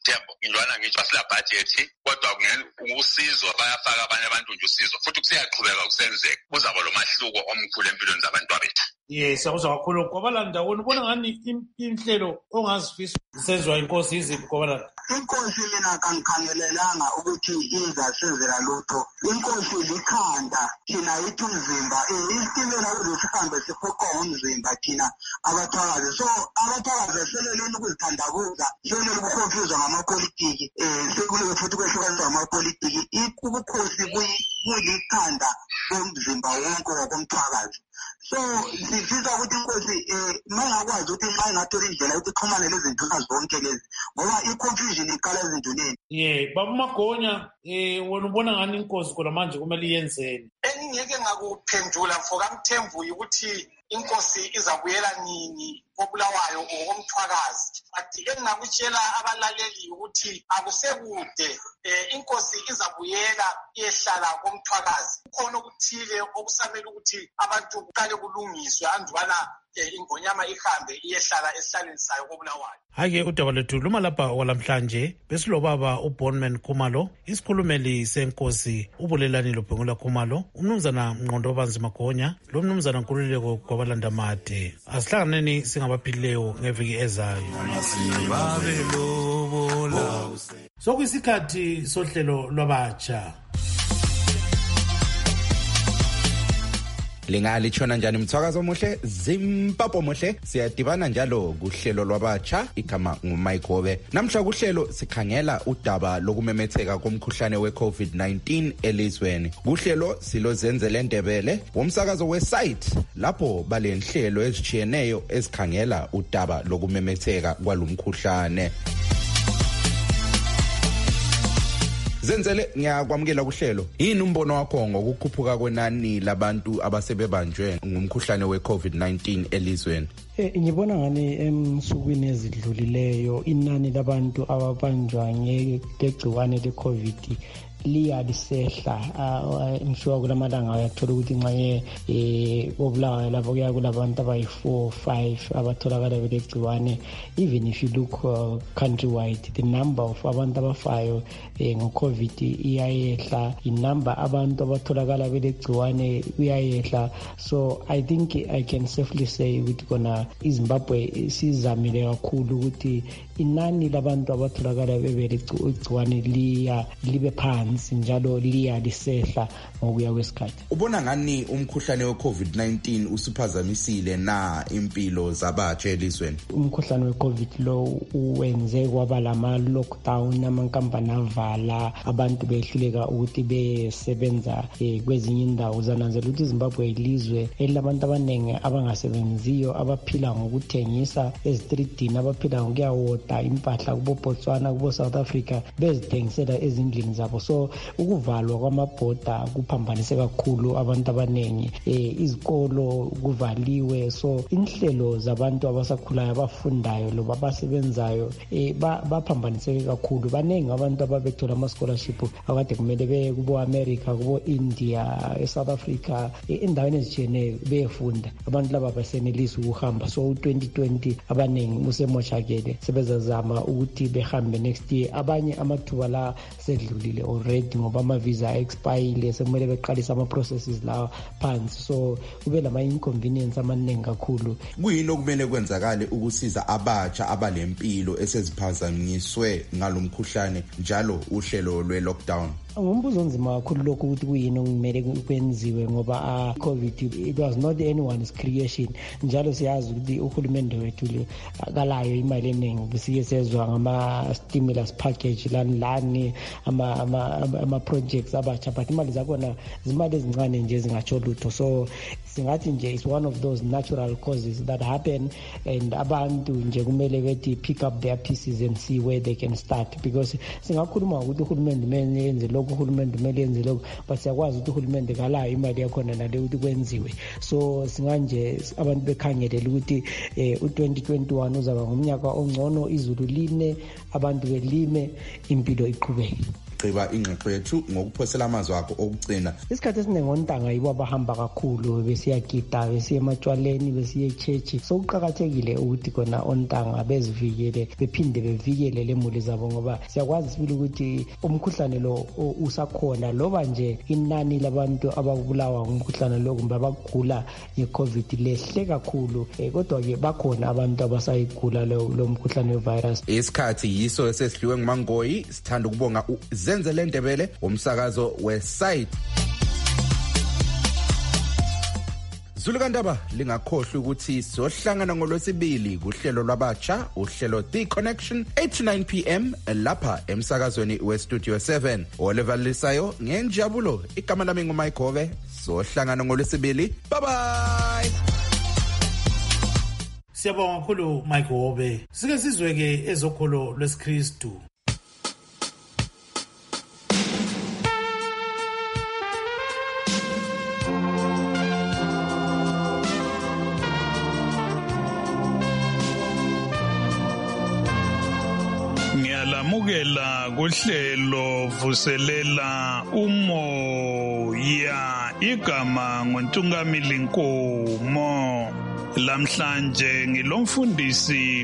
Thembo indlwana ngitsho asila budget kodwa usizo bayafaka abanye abantu nje usizo futhi kusiyaqhubeka kusenzeka kuzaba lo mahluko omkhulu empilweni zabantu bethu. Yes, akuzwa kakhulu Gobalanda. Ubona ngani inhlelo ongazifisa senziwa inkosi iziphi Gobalanda? Inkosi mina kangikhangelelanga ukuthi izasenzela lutho. Inkosi likhanda thina yithi umzimba isitimela uzosihambe sifuqa umzimba thina abathakazi. So abathakazi seleleni ukuzithandabuza seleleni ukukhonfuzwa ngamapolitiki sekuleke futhi kwehlukaniswa ngamapolitiki. Ubukhosi kulikhanda bomzimba wonke wakomthakazi. So sifisa ukuthi inkosi mangakwazi ukuthi nxa ingathola indlela ukuthi ixhumane lezinduna zonke lezi ngoba i-confusion iqala ezinduneni. Baba Magonya, wena ubona ngani inkosi kodwa manje kumele iyenzeni? Engingeke ngakuphendula mfokamthembu ukuthi inkosi izabuyela nini koBulawayo okomthwakazi. But engingakutshela abalaleli ukuthi akusekude inkosi izabuyela iyehlala komthwakazi. Kukhona okuthile okusamele ukuthi abantu kuqale kulungiswe andubana ingonyama ihambe iyehlala esihlalweni sayo koBulawayo. Hake udaba lethu luma lapha olamhlanje besilobaba uBonman Khumalo, isikhulumeli senkosi ubulelani loBhengula Khumalo, umnumzana Mngqondo Banzi Magonya, lo mnumzana Nkululeko Gobalanda Made. Asihlanganeni singabaphilileyo ngeviki ezayo. Sokuyisikhathi sohlelo lwabatsha. Lingalitshona njani mthwakazi omuhle Zimbabwe muhle siyadibana njalo kuhlelo lwabatsha igama nguMike. Namhla kuhlelo sikhangela udaba lokumemetheka komkhuhlane we-COVID-19 elizweni. Kuhlelo silozenzele Ndebele womsakazo wesite lapho balenhlelo ezijiyeneyo ezikhangela udaba lokumemetheka kwalomkhuhlane. Zenzele ngiyakwamukela kuhlelo. Yini umbono wakho ngokukhuphuka kwenani labantu abasebebanjwe ngumkhuhlane we-COVID-19 elizweni? Ngibona ngani emsukwini ezidlulileyo inani labantu ababanjwa ngegciwane le-COVID liyalisehla. Ngishwa kulamalanga uyathola ukuthi nxa koBulawayo lapho kuya kulabantu abayi4 5 abatholakala belegciwane. Even if you look countrywide, the number of abantu abafayo ngo-COVID iyayehla, inumber abantu abatholakala belegciwane uyayehla. So I think I can safely say ukuthi kona iZimbabwe sizamile kakhulu ukuthi inani labantu abatholakala bebelegciwane libe phansi njalo liyalisehla ngokuya kwesikhathi. Ubona ngani umkhuhlane we-COVID-19 usuphazamisile na impilo zabatsha elizweni? Umkhuhlane we-COVID lo uwenze kwaba lama-lockdown, amankampani avala, abantu behluleka ukuthi besebenza kwezinye indawo. Zananzela ukuthi iZimbabwe ilizwe elilabantu abaningi abangasebenziyo abaphila ngokuthengisa ezitreetini, abaphila ngokuyawota impahla kubo Botswana kubo South Africa bezithengisela ezindlini zabo. So ukuvalwa kwamabhoda kuphambanise kakhulu abantu abaningi. Izikolo kuvaliwe, so inhlelo zabantu abasakhulayo abafundayo loba abasebenzayo baphambaniseke kakhulu. Baningi abantu ababethola ama-scholarship akade kumele beye kubo America kubo India eSouth Africa endaweni ezijiyeneyo beyefunda. Abantu laba basenelisa ukuhamba, so u-2020 abaningi usemoshakele sebezazama ukuthi behambe next year. Abanye amathuba la sedlulile already ngoba ama-visa expire, sekumele beqalisa ama-processes lawa phansi, so kube lama-inconvenience amaningi kakhulu. Kuyini okumele kwenzakale ukusiza abatsha abalempilo eseziphazanyiswe ngalomkhuhlane njalo uhlelo lwe-lockdown? Ngumbuzo onzima kakhulu lokhu ukuthi kuyini okumele kwenziwe ngoba COVID it was not anyone's creation. Njalo siyazi ukuthi uhulumende wethu akalayo imali eningi. Sike sezwa ngama-stimulus package lani ama-projects abatsha, but imali zakhona zimali ezincane nje ezingatsho lutho. So singathi nje it's one of those natural causes that happen, and abantu nje kumele bethi pick up their pieces and see where they can start, because singakhuluma ukuthi uhulumende kumele yenze lokhu, uhulumende kumele yenze lokhu, but siyakwazi ukuthi uhulumende kalayo imali yakhona nale ukuthi kwenziwe. So singanje abantu bekhangelele ukuthi u-2021 uzaba ngumnyaka ongcono, izulu line, abantu belime, impilo iqhubeke. sigqiba ingxoxo yethu ngokuphosela amazwi akho okugcina. Isikhathi esiningi ontanga yibo abahamba kakhulu besiyagida besiye ematshwaleni besiye echechi. Sokuqakathekile ukuthi khona ontanga bezivikele bephinde bevikele lemuli zabo ngoba siyakwazi sibili ukuthi umkhuhlane lo usakhona loba nje inani labantu ababulawa ngumkhuhlane lo kumbe abagula ngeCovid lehle kakhulu kodwa ke bakhona abantu abasayigula lo mkhuhlane wevirus. Isikhathi yiso esedliwe nguMangoyi. Sithanda ukubonga uZenzele Ndebele womsakazo wesite. Zulu Kandaba lingakhohlwa ukuthi sohlangana ngolwesibili kuhlelo lwabatsha uhlelo The Connection 8-9 PM lapha emsakazweni weStudio 7. Oliver Lisayo ngenjabulo igama lami nguMike Hove. Sohlangana ngolwesibili. Bye bye. Siyabonga kakhulu Mike Hove. Sike sizweke ezokholo lwesikristu. Ngiyalamukela kuhlelo vuselela umoya igama ngoNtungamili Nkomo. Lamhlanje ngilomfundisi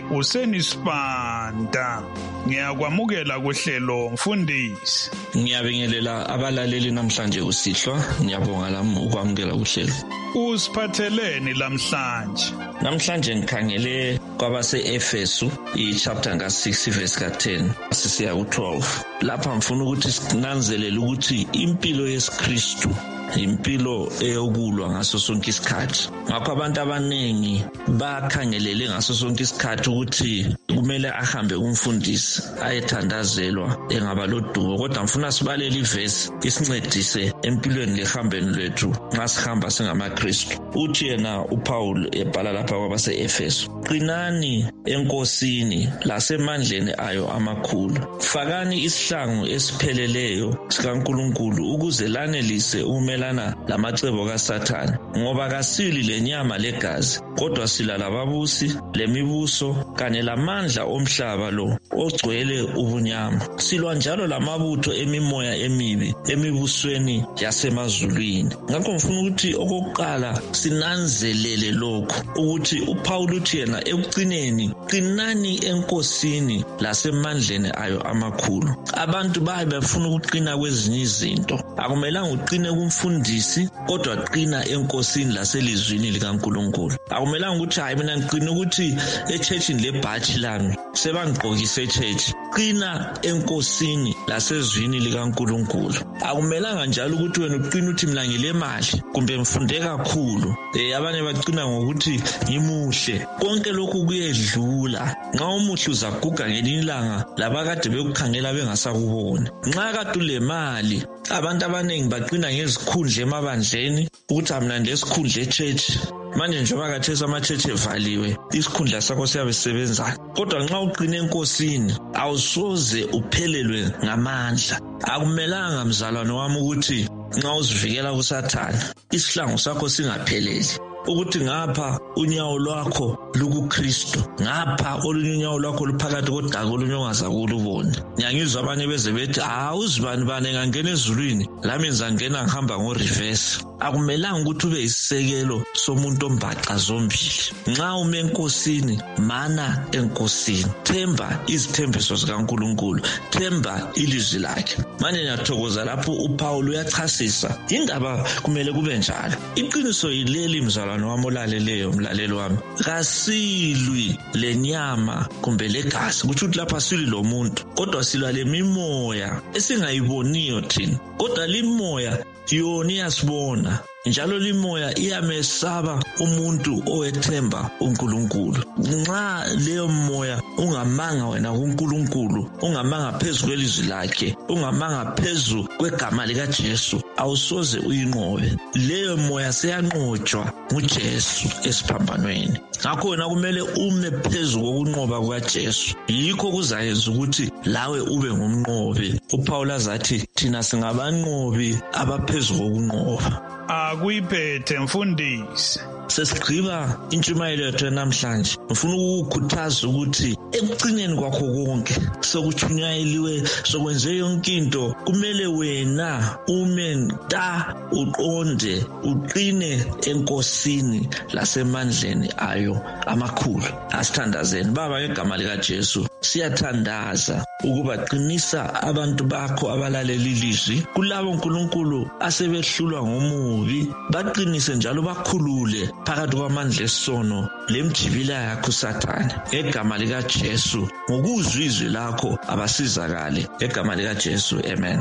uSenisipanda. Ngiyakwamukela kuhlelo mfundisi. Ngiyabingelela abalaleli namhlanje usihlwa. Ngiyabonga lami ukwamukela kuhlelo. Usiphatheleni lamhlanje? Namhlanje ngikhangele kwabase-Efesu i-chapter nga-6 verse ka-10 sisiya ku-12. Lapha ngifuna ukuthi sinanzelele ukuthi impilo yesikristu impilo eyokulwa ngaso sonke isikhathi. Ngakho abantu abaningi bakhangelele ngaso sonke isikhathi ukuthi kumele ahambe umfundisi ayethandazelwa engaba lodumo, kodwa ngifuna sibalele ivesi isincedise empilweni lehambeni lethu nxa sihamba singamaKristu. Uthi yena uPaul ebhala lapha kwabase-Efesu, qinani enkosini lasemandleni ayo amakhulu, fakani isihlangu esipheleleyo sikaNkulunkulu ukuze lanelise ukumelana lamacebo kaSathane, ngoba kasili lenyama legazi kodwa sila lababusi lemibuso kanye lamandla omhlaba lo ogcwele ubunyama. Silwa njalo lamabutho emimoya emibi emibusweni yasemazulwini. Ngakho ngifuna ukuthi okokuqala sinanzelele lokho ukuthi uPaul uthi yena ekucineni qinani enkosini lasemandleni ayo amakhulu. Abantu bafuna ukuqina kwezinye izinto. Akumelanga uqine kumfundisi kodwa qina enkosini laselizwini likaNkulunkulu. Akumelanga ukuthi hayi mina ngiqina ukuthi echurchini lebhathi lami sebangigqokise echurch. Qina enkosini lasezwini likaNkulunkulu. Akumelanga njalo ukuthi wena uqina ukuthi mina ngilemali kumbe ngifunde kakhulu. Abanye baqina ngokuthi ngimuhle. Konke lokhu kuyedlula. Nxa umuhle uzaguga ngelinye ilanga labakade bekukhangela bengasakubona. Nxa kade ulemali abantu abaningi baqina ngezikhundla emabandleni ukuthi mina ndesikhundla echurch. Manje njengoba kathesa ama-church evaliwe isikhundla sakho siyabe sisebenza. Kodwa nxa uqine enkosini awusoze uphelelwe ngamandla. Akumelanga mzalwane wami ukuthi nxa uzivikela kuSathane isihlangu sakho singapheleli. Ukuthi ngapha unyawo lwakho lukuKristu, ngapha olunye unyawo lwakho luphakathi kodaka olunye ongazakulubona. Ngiyangizwa abanye beze bethi uzibani bane ngangena ezulwini lami ngizangena ngihamba ngo-reverse. Akumelanga ukuthi ube isisekelo somuntu ombaxa zombili. Nxa ume enkosini mana enkosini, themba izithembiso zikaNkulunkulu, themba ilizwi lakhe. Manje ngiyathokoza lapho uPaul uyachasisa indaba kumele kube njalo. Iqiniso yileli mzalwane wami olaleleyo, mlaleli wami, kasilwi lenyama kumbe legazi kuthi ukuthi lapha silwi lo muntu, kodwa silwa lemimoya esingayiboniyo thina, kodwa limoya yona iyasibona. Njalo limoya iyamesaba umuntu owethemba uNkulunkulu. Nxa leyo moya ungamanga wena kuNkulunkulu, ungamanga phezulu kwelizwi lakhe, ungamanga phezulu kwegama likaJesu, awusoze uyinqobe. Leyo moya seyanqotshwa nguJesu esiphambanweni. Ngakho wena kumele ume phezulu kokunqoba kukaJesu. Yikho kuzayenza ukuthi lawe ube ngumnqobi. uPaul azathi thina singabanqobi abaphezulu kokunqoba. Akuyiphethe mfundisi. sesigqiba intshumayelo yethu namhlanje ngifuna ukukhuthaza ukuthi ekugcineni kwakho konke sokuchunyayeliwe sokwenze yonke into kumele wena ume nta uqonde uqine enkosini lasemandleni ayo amakhulu. Asithandazeni Baba ngegama likaJesu, siyathandaza ukubaqinisa abantu bakho abalalela ilizwi kulabo uNkulunkulu asebehlulwa ngomubi, baqinise njalo bakhulule phakathi kwamandla esono lemjibila yakho Sathane. Ngegama likaJesu ngokuzwa izwi lakho abasizakale ngegama likaJesu, amen.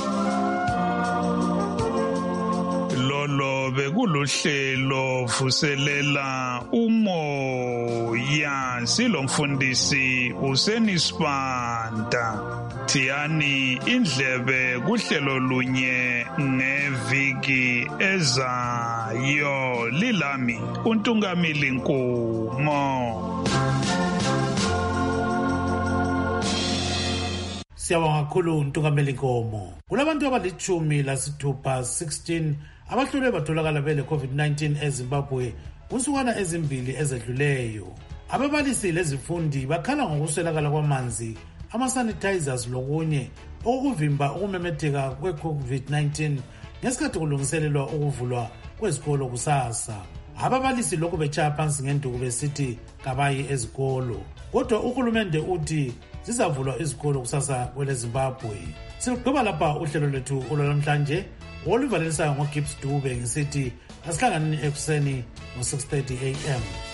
Lolo bekuluhlelo vuselela umoya silomfundisi uSenisibanda. Thiyani indlebe kuhlelo lunye ngeviki ezayo. Lilami uNtungamili Nkomo. Siyabonga kakhulu uNtungameli Nkomo. Kulabantu abalitshumi lasithupha 16 abahlolwe batholakala bele COVID-19 eZimbabwe kusukana ezimbili ezedluleyo. Ababalisi lezifundi bakhala ngokuswelakala kwamanzi, ama-sanitizers lokunye okuvimba ukumemetheka kwe-COVID-19 ngesikhathi kulungiselelwa ukuvulwa kwezikolo kusasa. Ababalisi lokhu betshaya phansi ngenduku besithi kabayi ezikolo, kodwa uhulumende uthi zizavulwa izikolo kusasa kwele Zimbabwe. Sigqiba lapha uhlelo lwethu olwamhlanje oluvalelisayo ngoGibbs Dube ngisithi asihlanganeni ekuseni ngo 6:30 AM.